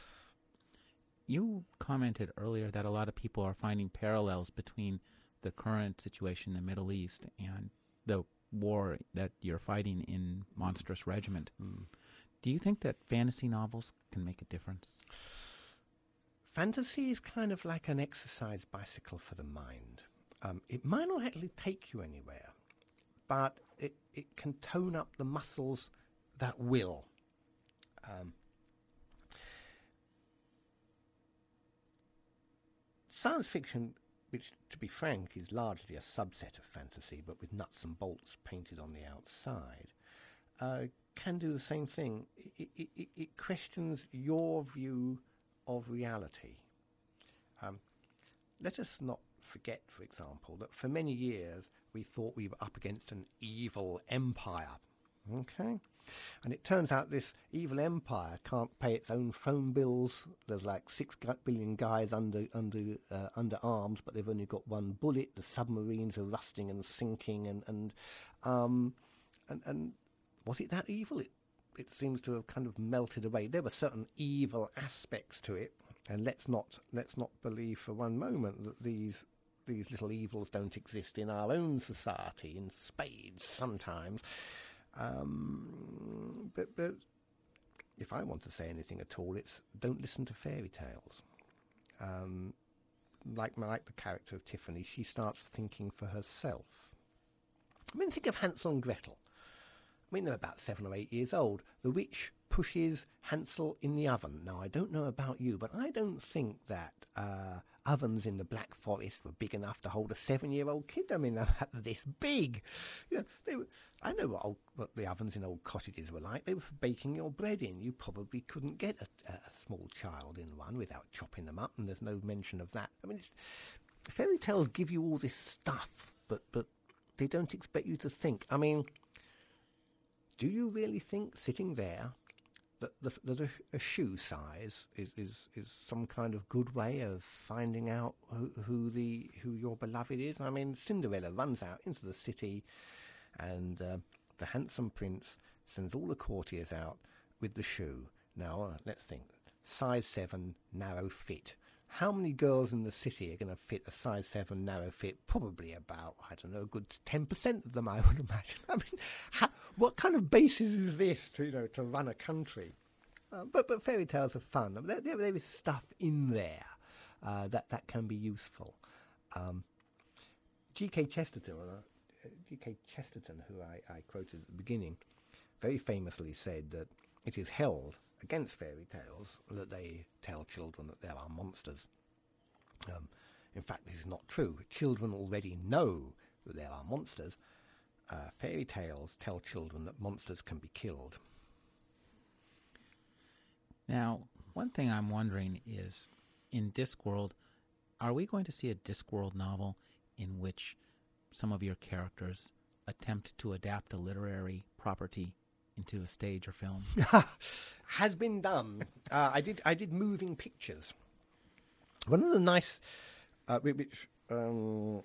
You commented earlier that a lot of people are finding parallels between the current situation in the Middle East and the war that you're fighting in Monstrous Regiment. Do you think that fantasy novels can make a difference? Fantasy is kind of like an exercise bicycle for the mind. It might not actually take you anywhere, but it can tone up the muscles that will. Science fiction, which, to be frank, is largely a subset of fantasy, but with nuts and bolts painted on the outside, can do the same thing. It questions your view of reality. Let us not forget, for example, that for many years we thought we were up against an evil empire. Okay? And it turns out this evil empire can't pay its own phone bills. There's like 6 billion guys under arms, but they've only got one bullet. The submarines are rusting and sinking, and was it that evil? It seems to have kind of melted away. There were certain evil aspects to it, and let's not believe for one moment that these little evils don't exist in our own society in spades sometimes. But if I want to say anything at all, it's don't listen to fairy tales. Like the character of Tiffany, she starts thinking for herself. I mean, think of Hansel and Gretel. I mean, they're about 7 or 8 years old. The witch pushes Hansel in the oven. Now, I don't know about you, but I don't think that ovens in the Black Forest were big enough to hold a 7-year-old kid. I mean, they're this big. You know, I know what the ovens in old cottages were like. They were for baking your bread in. You probably couldn't get a small child in one without chopping them up, and there's no mention of that. I mean, fairy tales give you all this stuff, but they don't expect you to think. I mean, do you really think sitting there that a shoe size is some kind of good way of finding out who your beloved is? I mean, Cinderella runs out into the city, and the handsome prince sends all the courtiers out with the shoe. Now, let's think. Size 7, narrow fit. How many girls in the city are going to fit a size 7 narrow fit? Probably about, I don't know, a good 10% of them, I would imagine. I mean, what kind of basis is this to run a country? But fairy tales are fun. I mean, there is stuff in there that can be useful. G.K. Chesterton, who I quoted at the beginning, very famously said that it is held against fairy tales that they tell children that there are monsters. In fact, this is not true. Children already know that there are monsters. Fairy tales tell children that monsters can be killed. Now, one thing I'm wondering is, in Discworld, are we going to see a Discworld novel in which some of your characters attempt to adapt a literary property into a stage or film? Has been done. I did moving pictures. One of the nice, one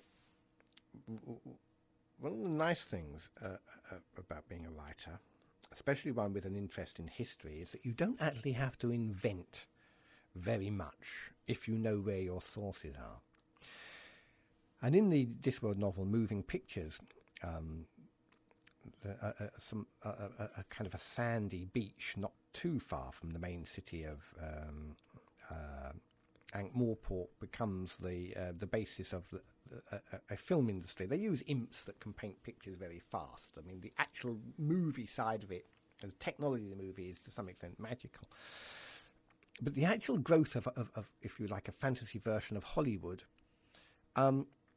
of the nice things about being a writer, especially one with an interest in history, is that you don't actually have to invent very much if you know where your sources are. And in the Discworld novel Moving Pictures, a kind of a sandy beach not too far from the main city of Ankh-Morpork becomes the basis of a film industry. They use imps that can paint pictures very fast. I mean, the actual movie side of it, the technology of the movie is to some extent magical. But the actual growth of if you like, a fantasy version of Hollywood, I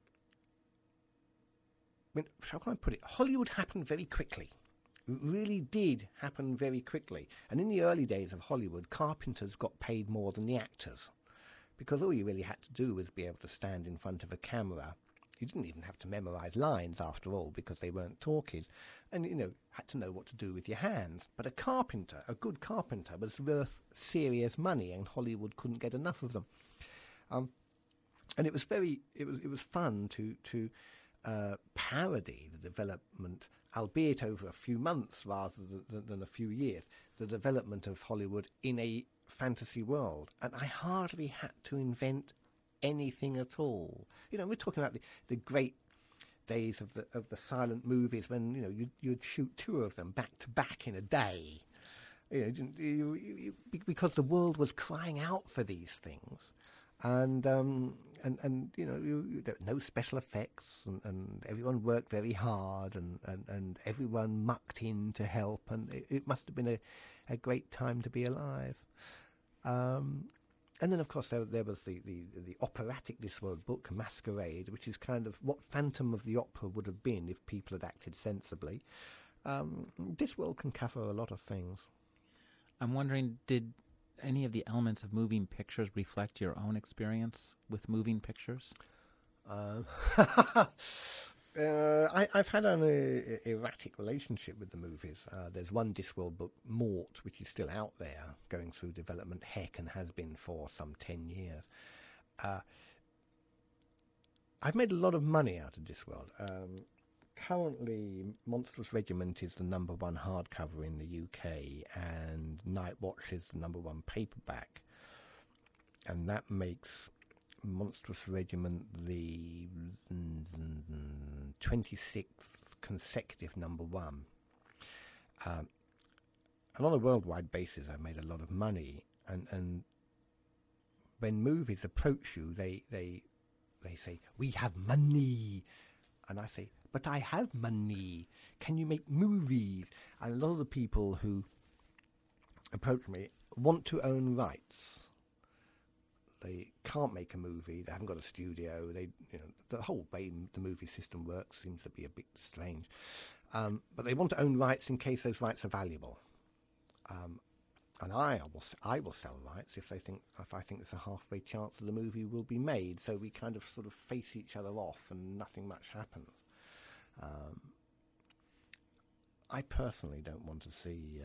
mean, how can I put it? Hollywood happened very quickly. It really did happen very quickly. And in the early days of Hollywood, carpenters got paid more than the actors, because all you really had to do was be able to stand in front of a camera. You didn't even have to memorize lines, after all, because they weren't talkies. And, had to know what to do with your hands. But a carpenter, a good carpenter, was worth serious money, and Hollywood couldn't get enough of them. And it was fun to parody the development, albeit over a few months rather than a few years, the development of Hollywood in a fantasy world. And I hardly had to invent anything at all. We're talking about the great days of the silent movies when you'd shoot 2 of them back to back in a day, because the world was crying out for these things. And no special effects, and everyone worked very hard, and everyone mucked in to help, and it must have been a great time to be alive. And then, of course, there was the operatic Discworld book, Masquerade, which is kind of what Phantom of the Opera would have been if people had acted sensibly. Discworld can cover a lot of things. I'm wondering, did any of the elements of moving pictures reflect your own experience with moving pictures? I've had an erratic relationship with the movies. There's one Discworld book, Mort, which is still out there, going through development heck and has been for some 10 years. I've made a lot of money out of Discworld. Currently, Monstrous Regiment is the #1 hardcover in the UK, and Night Watch is the #1 paperback. And that makes Monstrous Regiment the 26th consecutive #1. And on a worldwide basis, I've made a lot of money. And when movies approach you, they say, "We have money." And I say, "But I have money. Can you make movies?" And a lot of the people who approach me want to own rights. They can't make a movie. They haven't got a studio. The whole way the movie system works seems to be a bit strange. But they want to own rights in case those rights are valuable. And I will sell rights if I think there's a halfway chance that the movie will be made. So we kind of sort of face each other off, and nothing much happens. I personally don't want to see.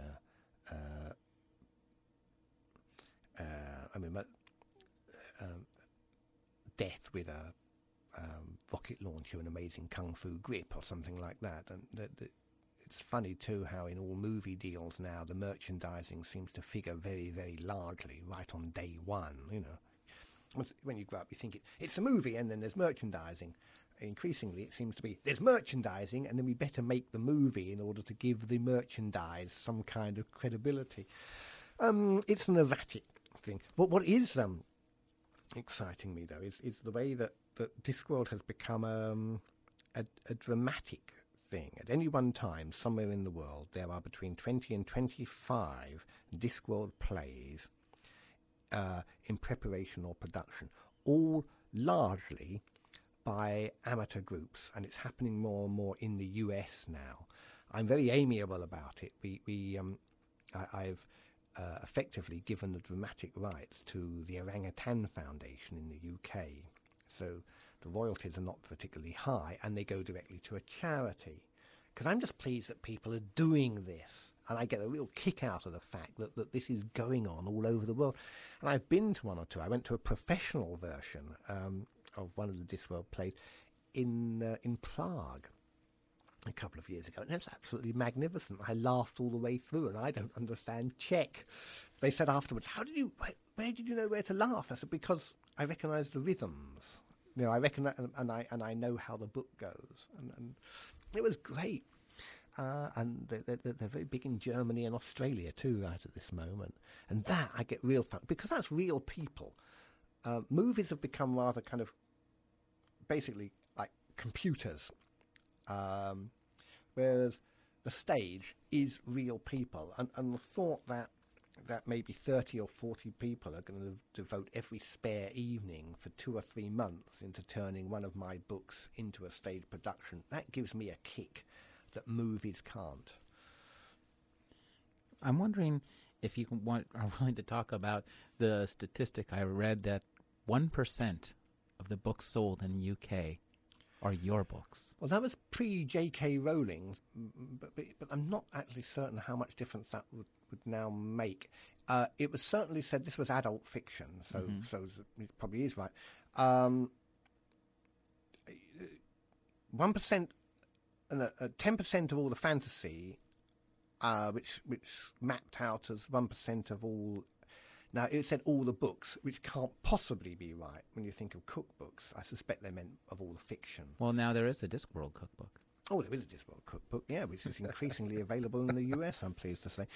Death with a rocket launcher and amazing kung fu grip or something like that. And it's funny too how in all movie deals now the merchandising seems to figure very, very largely right on day one. When you grow up, you think it's a movie and then there's merchandising. Increasingly, it seems to be there's merchandising and then we better make the movie in order to give the merchandise some kind of credibility. It's an erratic thing. But what is exciting me, though, is the way that Discworld has become a dramatic thing. At any one time, somewhere in the world, there are between 20 and 25 Discworld plays in preparation or production, all largely by amateur groups, and it's happening more and more in the US now. I'm very amiable about it. I've effectively given the dramatic rights to the Orangutan Foundation in the UK, so the royalties are not particularly high, and they go directly to a charity. Because I'm just pleased that people are doing this, and I get a real kick out of the fact that this is going on all over the world. And I've been to one or two. I went to a professional version of one of the Discworld plays in Prague a couple of years ago, and it was absolutely magnificent. I laughed all the way through, and I don't understand Czech. They said afterwards, where did you know where to laugh? I said, because I recognise the rhythms. I recognise, and I know how the book goes, and it was great. And they're very big in Germany and Australia too, right at this moment. And that I get real fun, because that's real people. Movies have become rather kind of basically like computers. Whereas the stage is real people, and the thought that maybe 30 or 40 people are going to devote every spare evening for 2 or 3 months into turning one of my books into a stage production, that gives me a kick that movies can't. I'm wondering if you are willing to talk about the statistic I read that 1% of the books sold in the UK are your books. Well, that was pre-J.K. Rowling, but I'm not actually certain how much difference that would now make. It was certainly said this was adult fiction, so it probably is right. 1% and 10% of all the fantasy, which mapped out as 1% of all. Now, it said all the books, which can't possibly be right when you think of cookbooks. I suspect they meant of all the fiction. Well, now there is a Discworld cookbook. Oh, there is a Discworld cookbook, yeah, which is increasingly available in the US, I'm pleased to say.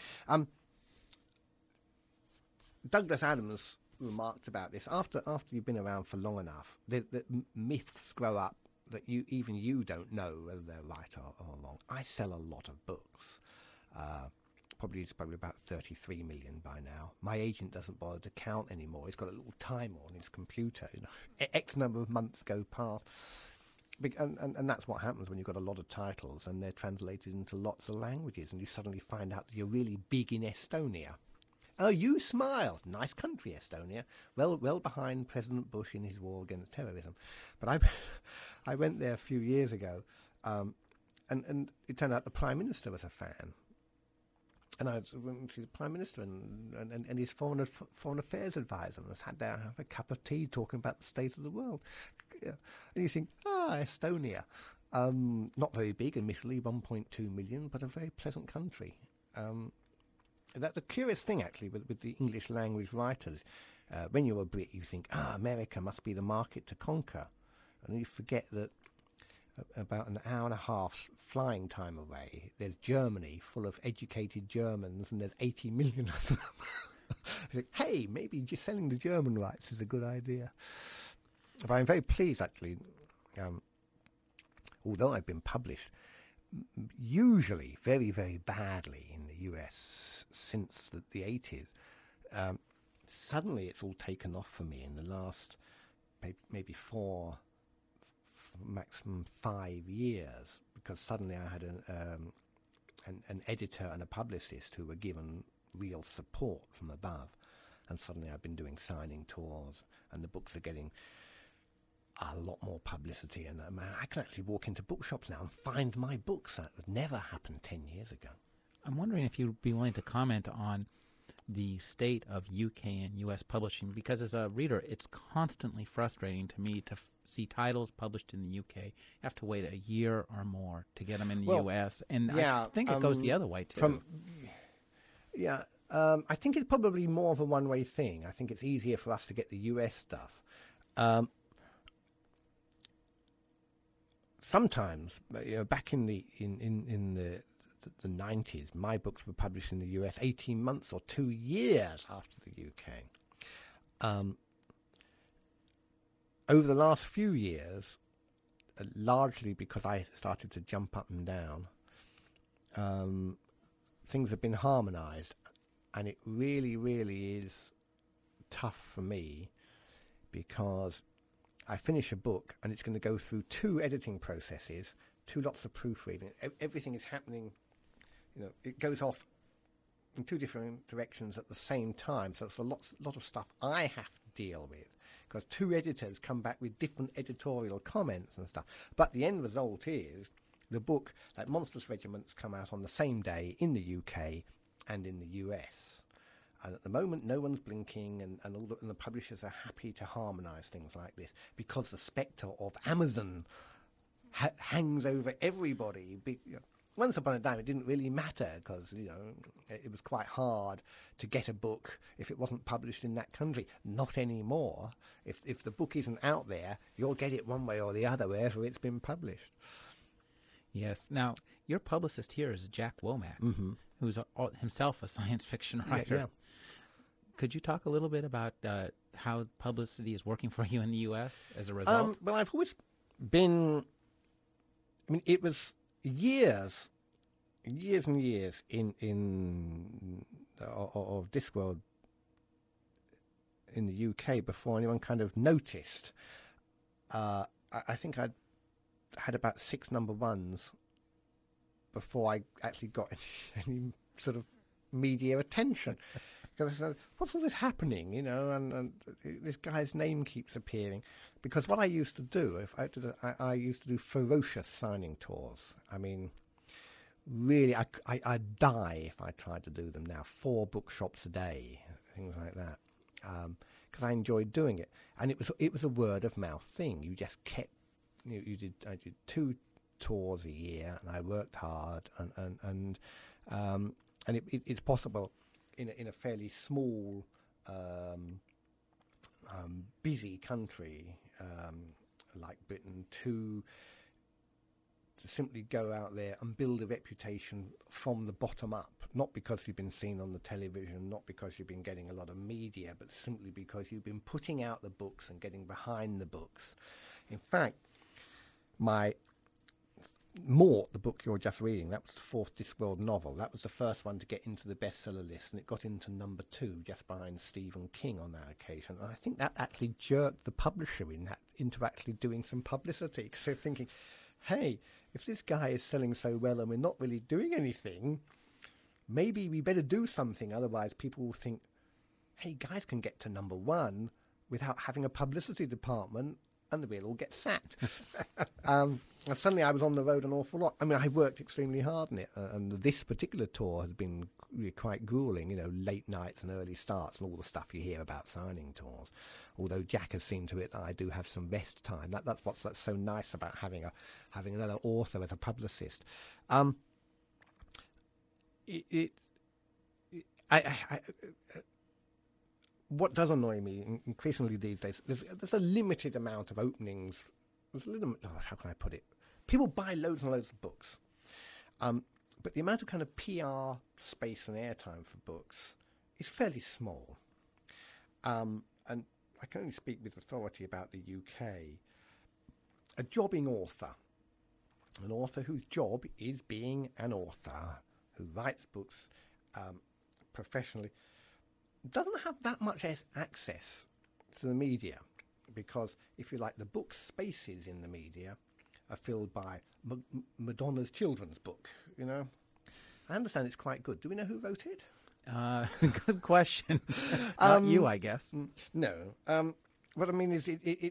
Douglas Adams remarked about this. After you've been around for long enough, the myths grow up that even you don't know whether they're right or wrong. I sell a lot of books. it's probably about 33 million by now. My agent doesn't bother to count anymore. He's got a little timer on his computer. X number of months go past. And that's what happens when you've got a lot of titles and they're translated into lots of languages, and you suddenly find out that you're really big in Estonia. Oh, you smile. Nice country, Estonia. Well behind President Bush in his war against terrorism. But I went there a few years ago, and it turned out the Prime Minister was a fan. And I went to see the Prime Minister and his foreign affairs advisor, and I sat down and have a cup of tea talking about the state of the world. And you think, Estonia. Not very big, admittedly, 1.2 million, but a very pleasant country. That's a curious thing, actually, with the English language writers. When you're a Brit, you think, America must be the market to conquer. And you forget that about an hour and a half flying time away, there's Germany full of educated Germans, and there's 80 million of them. You think, hey, maybe just selling the German rights is a good idea. But I'm very pleased, actually, although I've been published usually very, very badly in the US since the 80s, suddenly it's all taken off for me in the last maybe maximum 5 years, because suddenly I had an editor and a publicist who were given real support from above, and suddenly I've been doing signing tours, and the books are getting a lot more publicity, and I can actually walk into bookshops now and find my books. That would never happen 10 years ago. I'm wondering if you'd be willing to comment on the state of UK and US publishing, because as a reader, it's constantly frustrating to me to see titles published in the UK. You have to wait a year or more to get them in the US, and I think it goes the other way too. I think it's probably more of a one-way thing. I think it's easier for us to get the US stuff. Sometimes, back in the 90s, my books were published in the US 18 months or 2 years after the UK. Over the last few years, largely because I started to jump up and down, things have been harmonized, and it really, really is tough for me, because I finish a book and it's going to go through 2 editing processes, 2 lots of proofreading. Everything is happening, it goes off in 2 different directions at the same time. So it's a lot of stuff I have to deal with, because 2 editors come back with different editorial comments and stuff. But the end result is the book, like Monstrous Regiments, come out on the same day in the UK and in the US. And at the moment, no one's blinking, and the publishers are happy to harmonise things like this, because the spectre of Amazon hangs over everybody. Once upon a time, it didn't really matter, because it was quite hard to get a book if it wasn't published in that country. Not anymore. If the book isn't out there, you'll get it one way or the other wherever it's been published. Yes. Now, your publicist here is Jack Womack, who's himself a science fiction writer. Yeah. Could you talk a little bit about how publicity is working for you in the U.S. as a result? Well, I've always been... it was years and years of Discworld in the UK before anyone kind of noticed. I think I'd had about 6 number 1s before I actually got any sort of media attention. Because I said, what's all this happening, and this guy's name keeps appearing. Because what I used to do, I used to do ferocious signing tours. I mean, really, I'd die if I tried to do them now. 4 bookshops a day, things like that. Because I enjoyed doing it. And it was a word of mouth thing. You just kept, I did 2 tours a year, and I worked hard, and it's possible in a fairly small, busy country like Britain to simply go out there and build a reputation from the bottom up, not because you've been seen on the television, not because you've been getting a lot of media, but simply because you've been putting out the books and getting behind the books. In fact, my Mort, the book you're just reading, that was the fourth Discworld novel. That was the first one to get into the bestseller list, and it got into number 2, just behind Stephen King on that occasion. And I think that actually jerked the publisher into actually doing some publicity, because they're thinking, hey, if this guy is selling so well and we're not really doing anything, maybe we better do something, otherwise people will think, hey, guys can get to number 1 without having a publicity department, and we'll all get sacked. And suddenly I was on the road an awful lot. I mean, I worked extremely hard on it, and this particular tour has been really quite grueling, late nights and early starts and all the stuff you hear about signing tours. Although Jack has seen to it that I do have some rest time. That's so nice about having another author as a publicist. What does annoy me increasingly these days, there's a limited amount of openings. How can I put it? People buy loads and loads of books, but the amount of kind of PR space and airtime for books is fairly small. And I can only speak with authority about the UK. A jobbing author, an author whose job is being an author, who writes books professionally, doesn't have that much access to the media, because, if you like, the book spaces in the media are filled by Madonna's children's book. I understand it's quite good. Do we know who wrote it? Good question. Not you, I guess. No. What I mean is,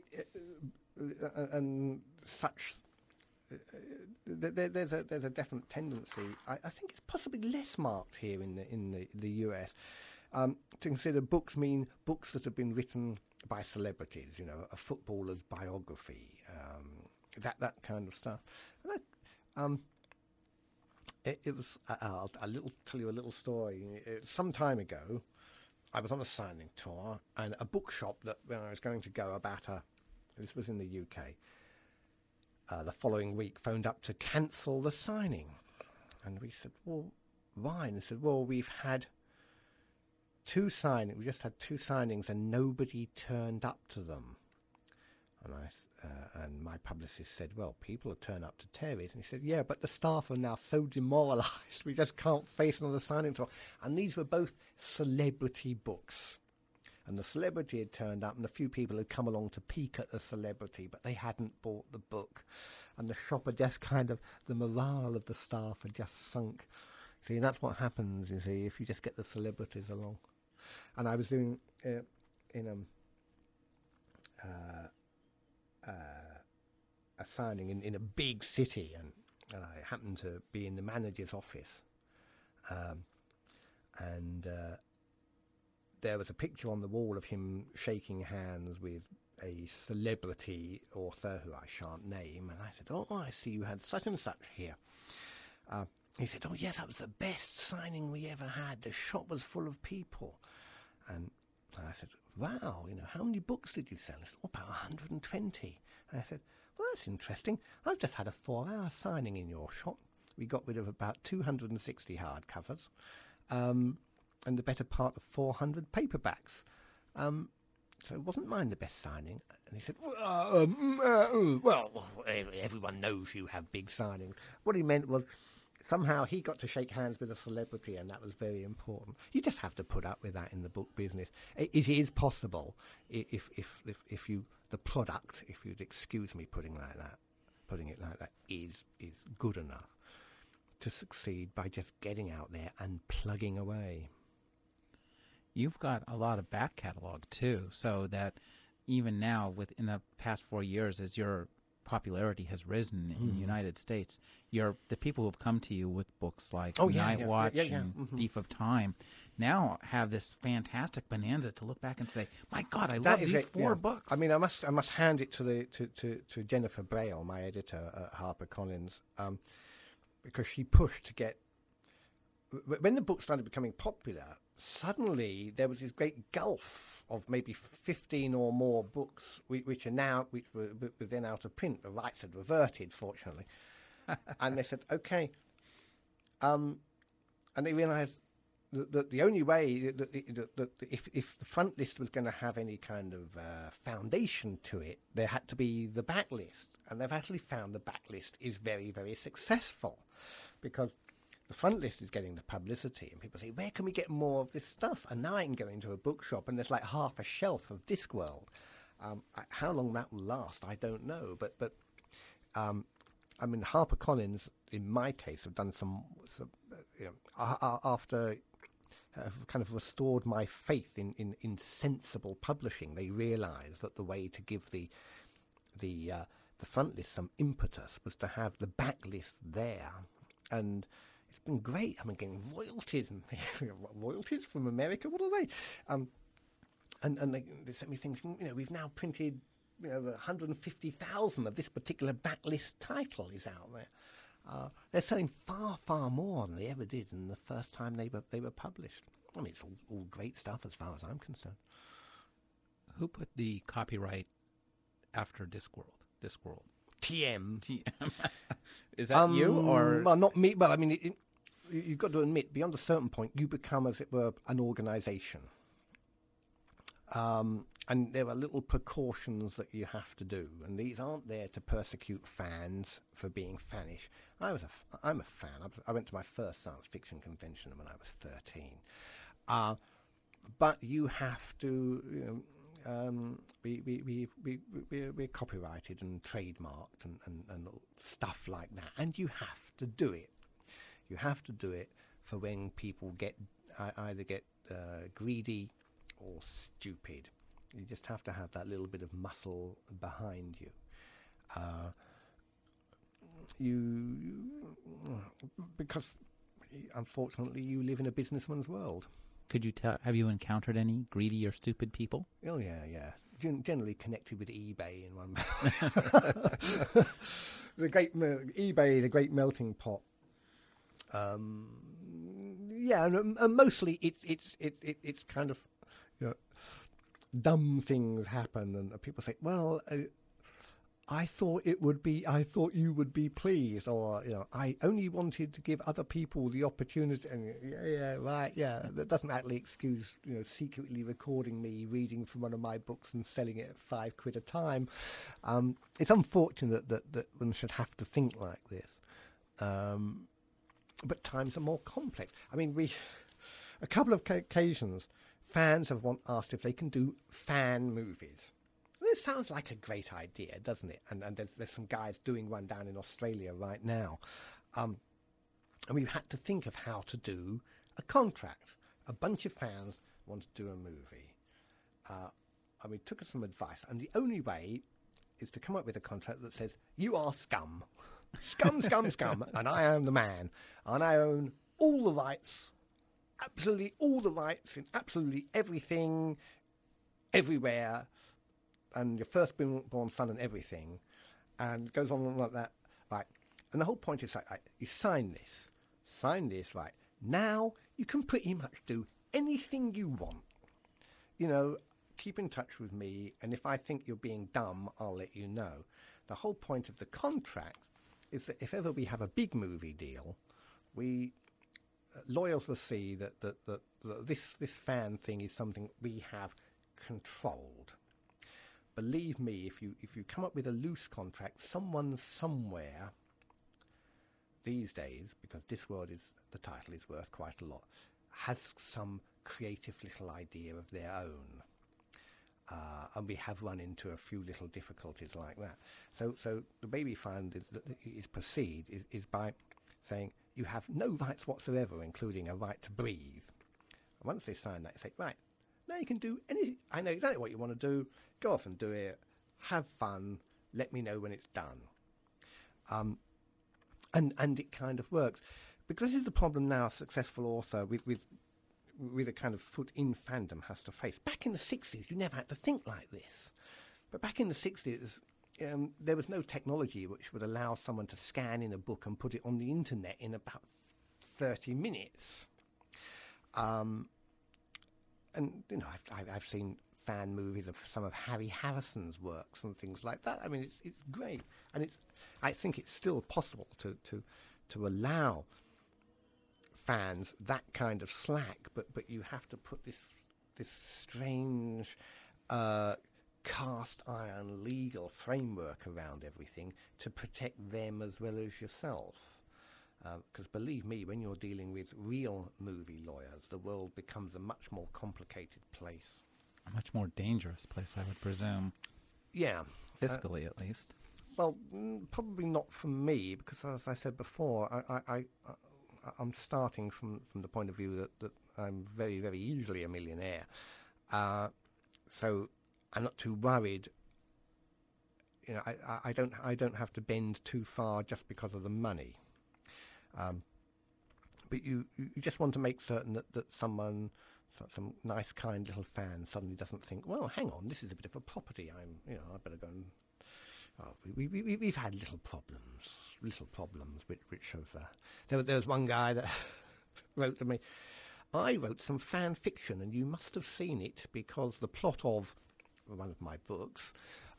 and such. There's a definite tendency. I think it's possibly less marked here in the US. To consider books mean books that have been written by celebrities, a footballer's biography, that kind of stuff. And it was. I'll tell you a little story. Some time ago, I was on a signing tour, and a bookshop that when I was going to go this was in the UK. The following week, phoned up to cancel the signing, and we said, "Well, why?" And they said, "Well, we've had we just had 2 signings and nobody turned up to them." And my publicist said, "Well, people have turned up to Terry's." And he said, "Yeah, but the staff are now so demoralised, we just can't face another signing tour." And these were both celebrity books. And the celebrity had turned up, and a few people had come along to peek at the celebrity, but they hadn't bought the book. And the shop had just the morale of the staff had just sunk. See, and that's what happens, you see, if you just get the celebrities along. And I was doing a signing in a big city, and I happened to be in the manager's office, and there was a picture on the wall of him shaking hands with a celebrity author who I shan't name. And I said, "Oh, I see you had such and such here." He said, "Oh yes, that was the best signing we ever had. The shop was full of people." And I said, "Wow, how many books did you sell?" He said, "Oh, about 120. And I said, "Well, that's interesting. I've just had a 4-hour signing in your shop. We got rid of about 260 hardcovers, and the better part of 400 paperbacks. So it wasn't mine the best signing." And he said, "Well, everyone knows you have big signings." What he meant was, somehow he got to shake hands with a celebrity, and that was very important. You just have to put up with that in the book business. It is possible, if the product, if you'd excuse me putting it like that, is good enough to succeed by just getting out there and plugging away. You've got a lot of back catalog too, so that even now, within the past 4 years, as your popularity has risen in the United States, the people who have come to you with books like Night Watch and Thief of Time now have this fantastic bonanza to look back and say, "My God, I love these 4 books." I mean, I must hand it to Jennifer Braille, my editor at HarperCollins, because she pushed to get. When the book started becoming popular, suddenly there was this great gulf of maybe 15 or more books which were then out of print. The rights had reverted, fortunately. And they said, "Okay," and they realised the only way that if the front list was going to have any kind of foundation to it, there had to be the back list. And they've actually found the back list is very, very successful, because the front list is getting the publicity, and people say, where can we get more of this stuff? And now I can go into a bookshop and there's like half a shelf of Discworld. How long that will last, I don't know. But I mean, HarperCollins, in my case, have done some after have kind of restored my faith in sensible publishing. They realised that the way to give the front list some impetus was to have the back list there, and it's been great. I mean, getting royalties and royalties from America. What are they? And they sent me things. We've now printed 150,000 of this particular backlist title is out there. They're selling far, far more than they ever did in the first time they were published. I mean, it's all great stuff as far as I'm concerned. Who put the copyright after Discworld? Discworld. TM. Is that you or? Well, not me. Well, I mean, you've got to admit, beyond a certain point, you become, as it were, an organisation. And there are little precautions that you have to do, and these aren't there to persecute fans for being fanish. I'm a fan. I went to my first science fiction convention when I was 13. But you have to, we're copyrighted and trademarked and stuff like that, and you have to do it. You have to do it for when people either get greedy or stupid. You just have to have that little bit of muscle behind you. Because unfortunately you live in a businessman's world. Could you have you encountered any greedy or stupid people? Oh yeah. Generally connected with eBay in one. eBay, the great melting pot. Yeah, and mostly it's kind of dumb things happen, and people say, well, I thought you would be pleased, or I only wanted to give other people the opportunity. And that doesn't actually excuse secretly recording me reading from one of my books and selling it at £5 a time. It's unfortunate that one should have to think like this, but times are more complex. I mean, a couple of occasions, fans have asked if they can do fan movies. This sounds like a great idea, doesn't it? And there's some guys doing one down in Australia right now. And we've had to think of how to do a contract. A bunch of fans want to do a movie. And we took some advice. And the only way is to come up with a contract that says, you are scum. Scum, scum, scum. And I am the man. And I own all the rights. Absolutely all the rights in absolutely everything, everywhere. And your firstborn son and everything, and it goes on like that, right? And the whole point is like you sign this, right? Now you can pretty much do anything you want. Keep in touch with me, and if I think you're being dumb, I'll let you know. The whole point of the contract is that if ever we have a big movie deal, lawyers will see that this fan thing is something we have controlled. Believe me, if you come up with a loose contract, someone somewhere these days, because Discworld the title is worth quite a lot, has some creative little idea of their own. And we have run into a few little difficulties like that. So the way we find is proceed is by saying you have no rights whatsoever, including a right to breathe. And once they sign that, they say, right, now you can do anything. I know exactly what you want to do. Go off and do it. Have fun. Let me know when it's done. And it kind of works. Because this is the problem now a successful author with a kind of foot in fandom has to face. Back in the 60s, you never had to think like this. But back in the 60s, there was no technology which would allow someone to scan in a book and put it on the internet in about 30 minutes. And I've seen fan movies of some of Harry Harrison's works and things like that. I mean, it's great, and I think it's still possible to allow fans that kind of slack, but you have to put this strange cast iron legal framework around everything to protect them as well as yourself. Because believe me, when you're dealing with real movie lawyers, the world becomes a much more complicated place. A much more dangerous place, I would presume. Yeah. Fiscally, at least. Well, probably not for me, because as I said before, I'm starting from the point of view that I'm very, very easily a millionaire. So I'm not too worried. You know, I don't have to bend too far just because of the money. But you just want to make certain that someone, some nice, kind little fan, suddenly doesn't think, well, hang on, this is a bit of a property. I better go and. Oh, we've had little problems, which have. There was one guy that wrote to me, I wrote some fan fiction, and you must have seen it because the plot of one of my books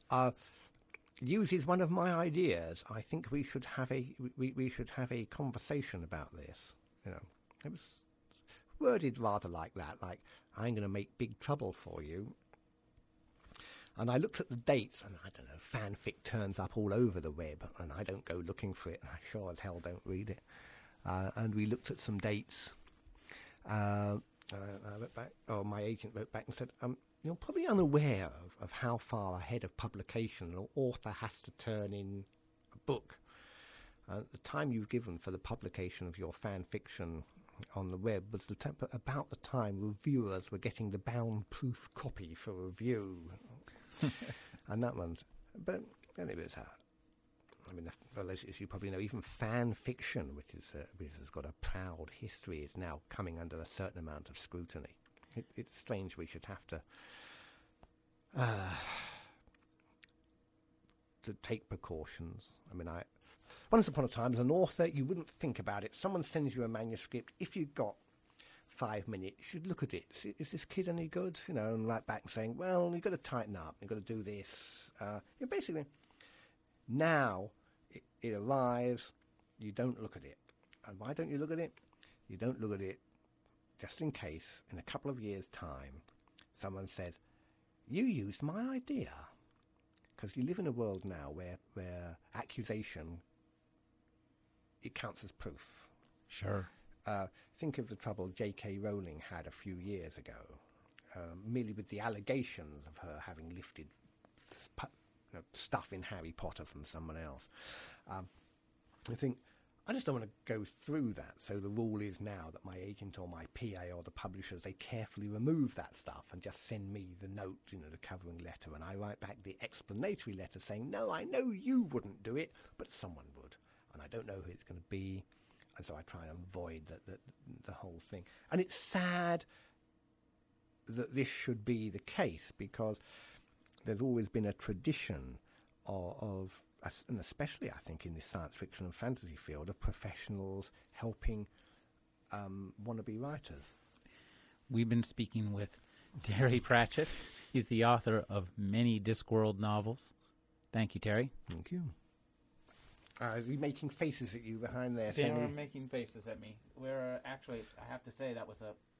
uses one of my ideas. I think we should have a conversation about this. You know, it was worded rather like that, like I'm going to make big trouble for you. And I looked at the dates, and I don't know, fanfic turns up all over the web, and I don't go looking for it, and I sure as hell don't read it. And we looked at some dates. I wrote back, my agent wrote back and said, you're probably unaware of how far ahead of publication an author has to turn in a book. The time you've given for the publication of your fan fiction on the web was about the time reviewers were getting the bound proof copy for review. And that one's, but anyways, well, as you probably know, even fan fiction, which has got a proud history, is now coming under a certain amount of scrutiny. It's strange we should have to take precautions. Once upon a time, as an author, you wouldn't think about it. Someone sends you a manuscript. If you've got 5 minutes, you'd look at it. Is this kid any good? And write back saying, well, you've got to tighten up. You've got to do this. Basically, now it arrives, you don't look at it. And why don't you look at it? You don't look at it just in case, in a couple of years' time, someone says, you used my idea. Because you live in a world now where accusation, it counts as proof. Sure. Think of the trouble J.K. Rowling had a few years ago, merely with the allegations of her having lifted stuff in Harry Potter from someone else. I think, I just don't want to go through that. So the rule is now that my agent or my PA or the publishers, they carefully remove that stuff and just send me the note, the covering letter, and I write back the explanatory letter saying, no, I know you wouldn't do it, but someone would, and I don't know who it's going to be. And so I try and avoid the whole thing. And it's sad that this should be the case, because there's always been a tradition of, and especially I think in the science fiction and fantasy field, of professionals helping wannabe writers. We've been speaking with Terry Pratchett. He's the author of many Discworld novels. Thank you, Terry. Thank you. Are you making faces at you behind there? They are making faces at me. We're actually, I have to say, that was a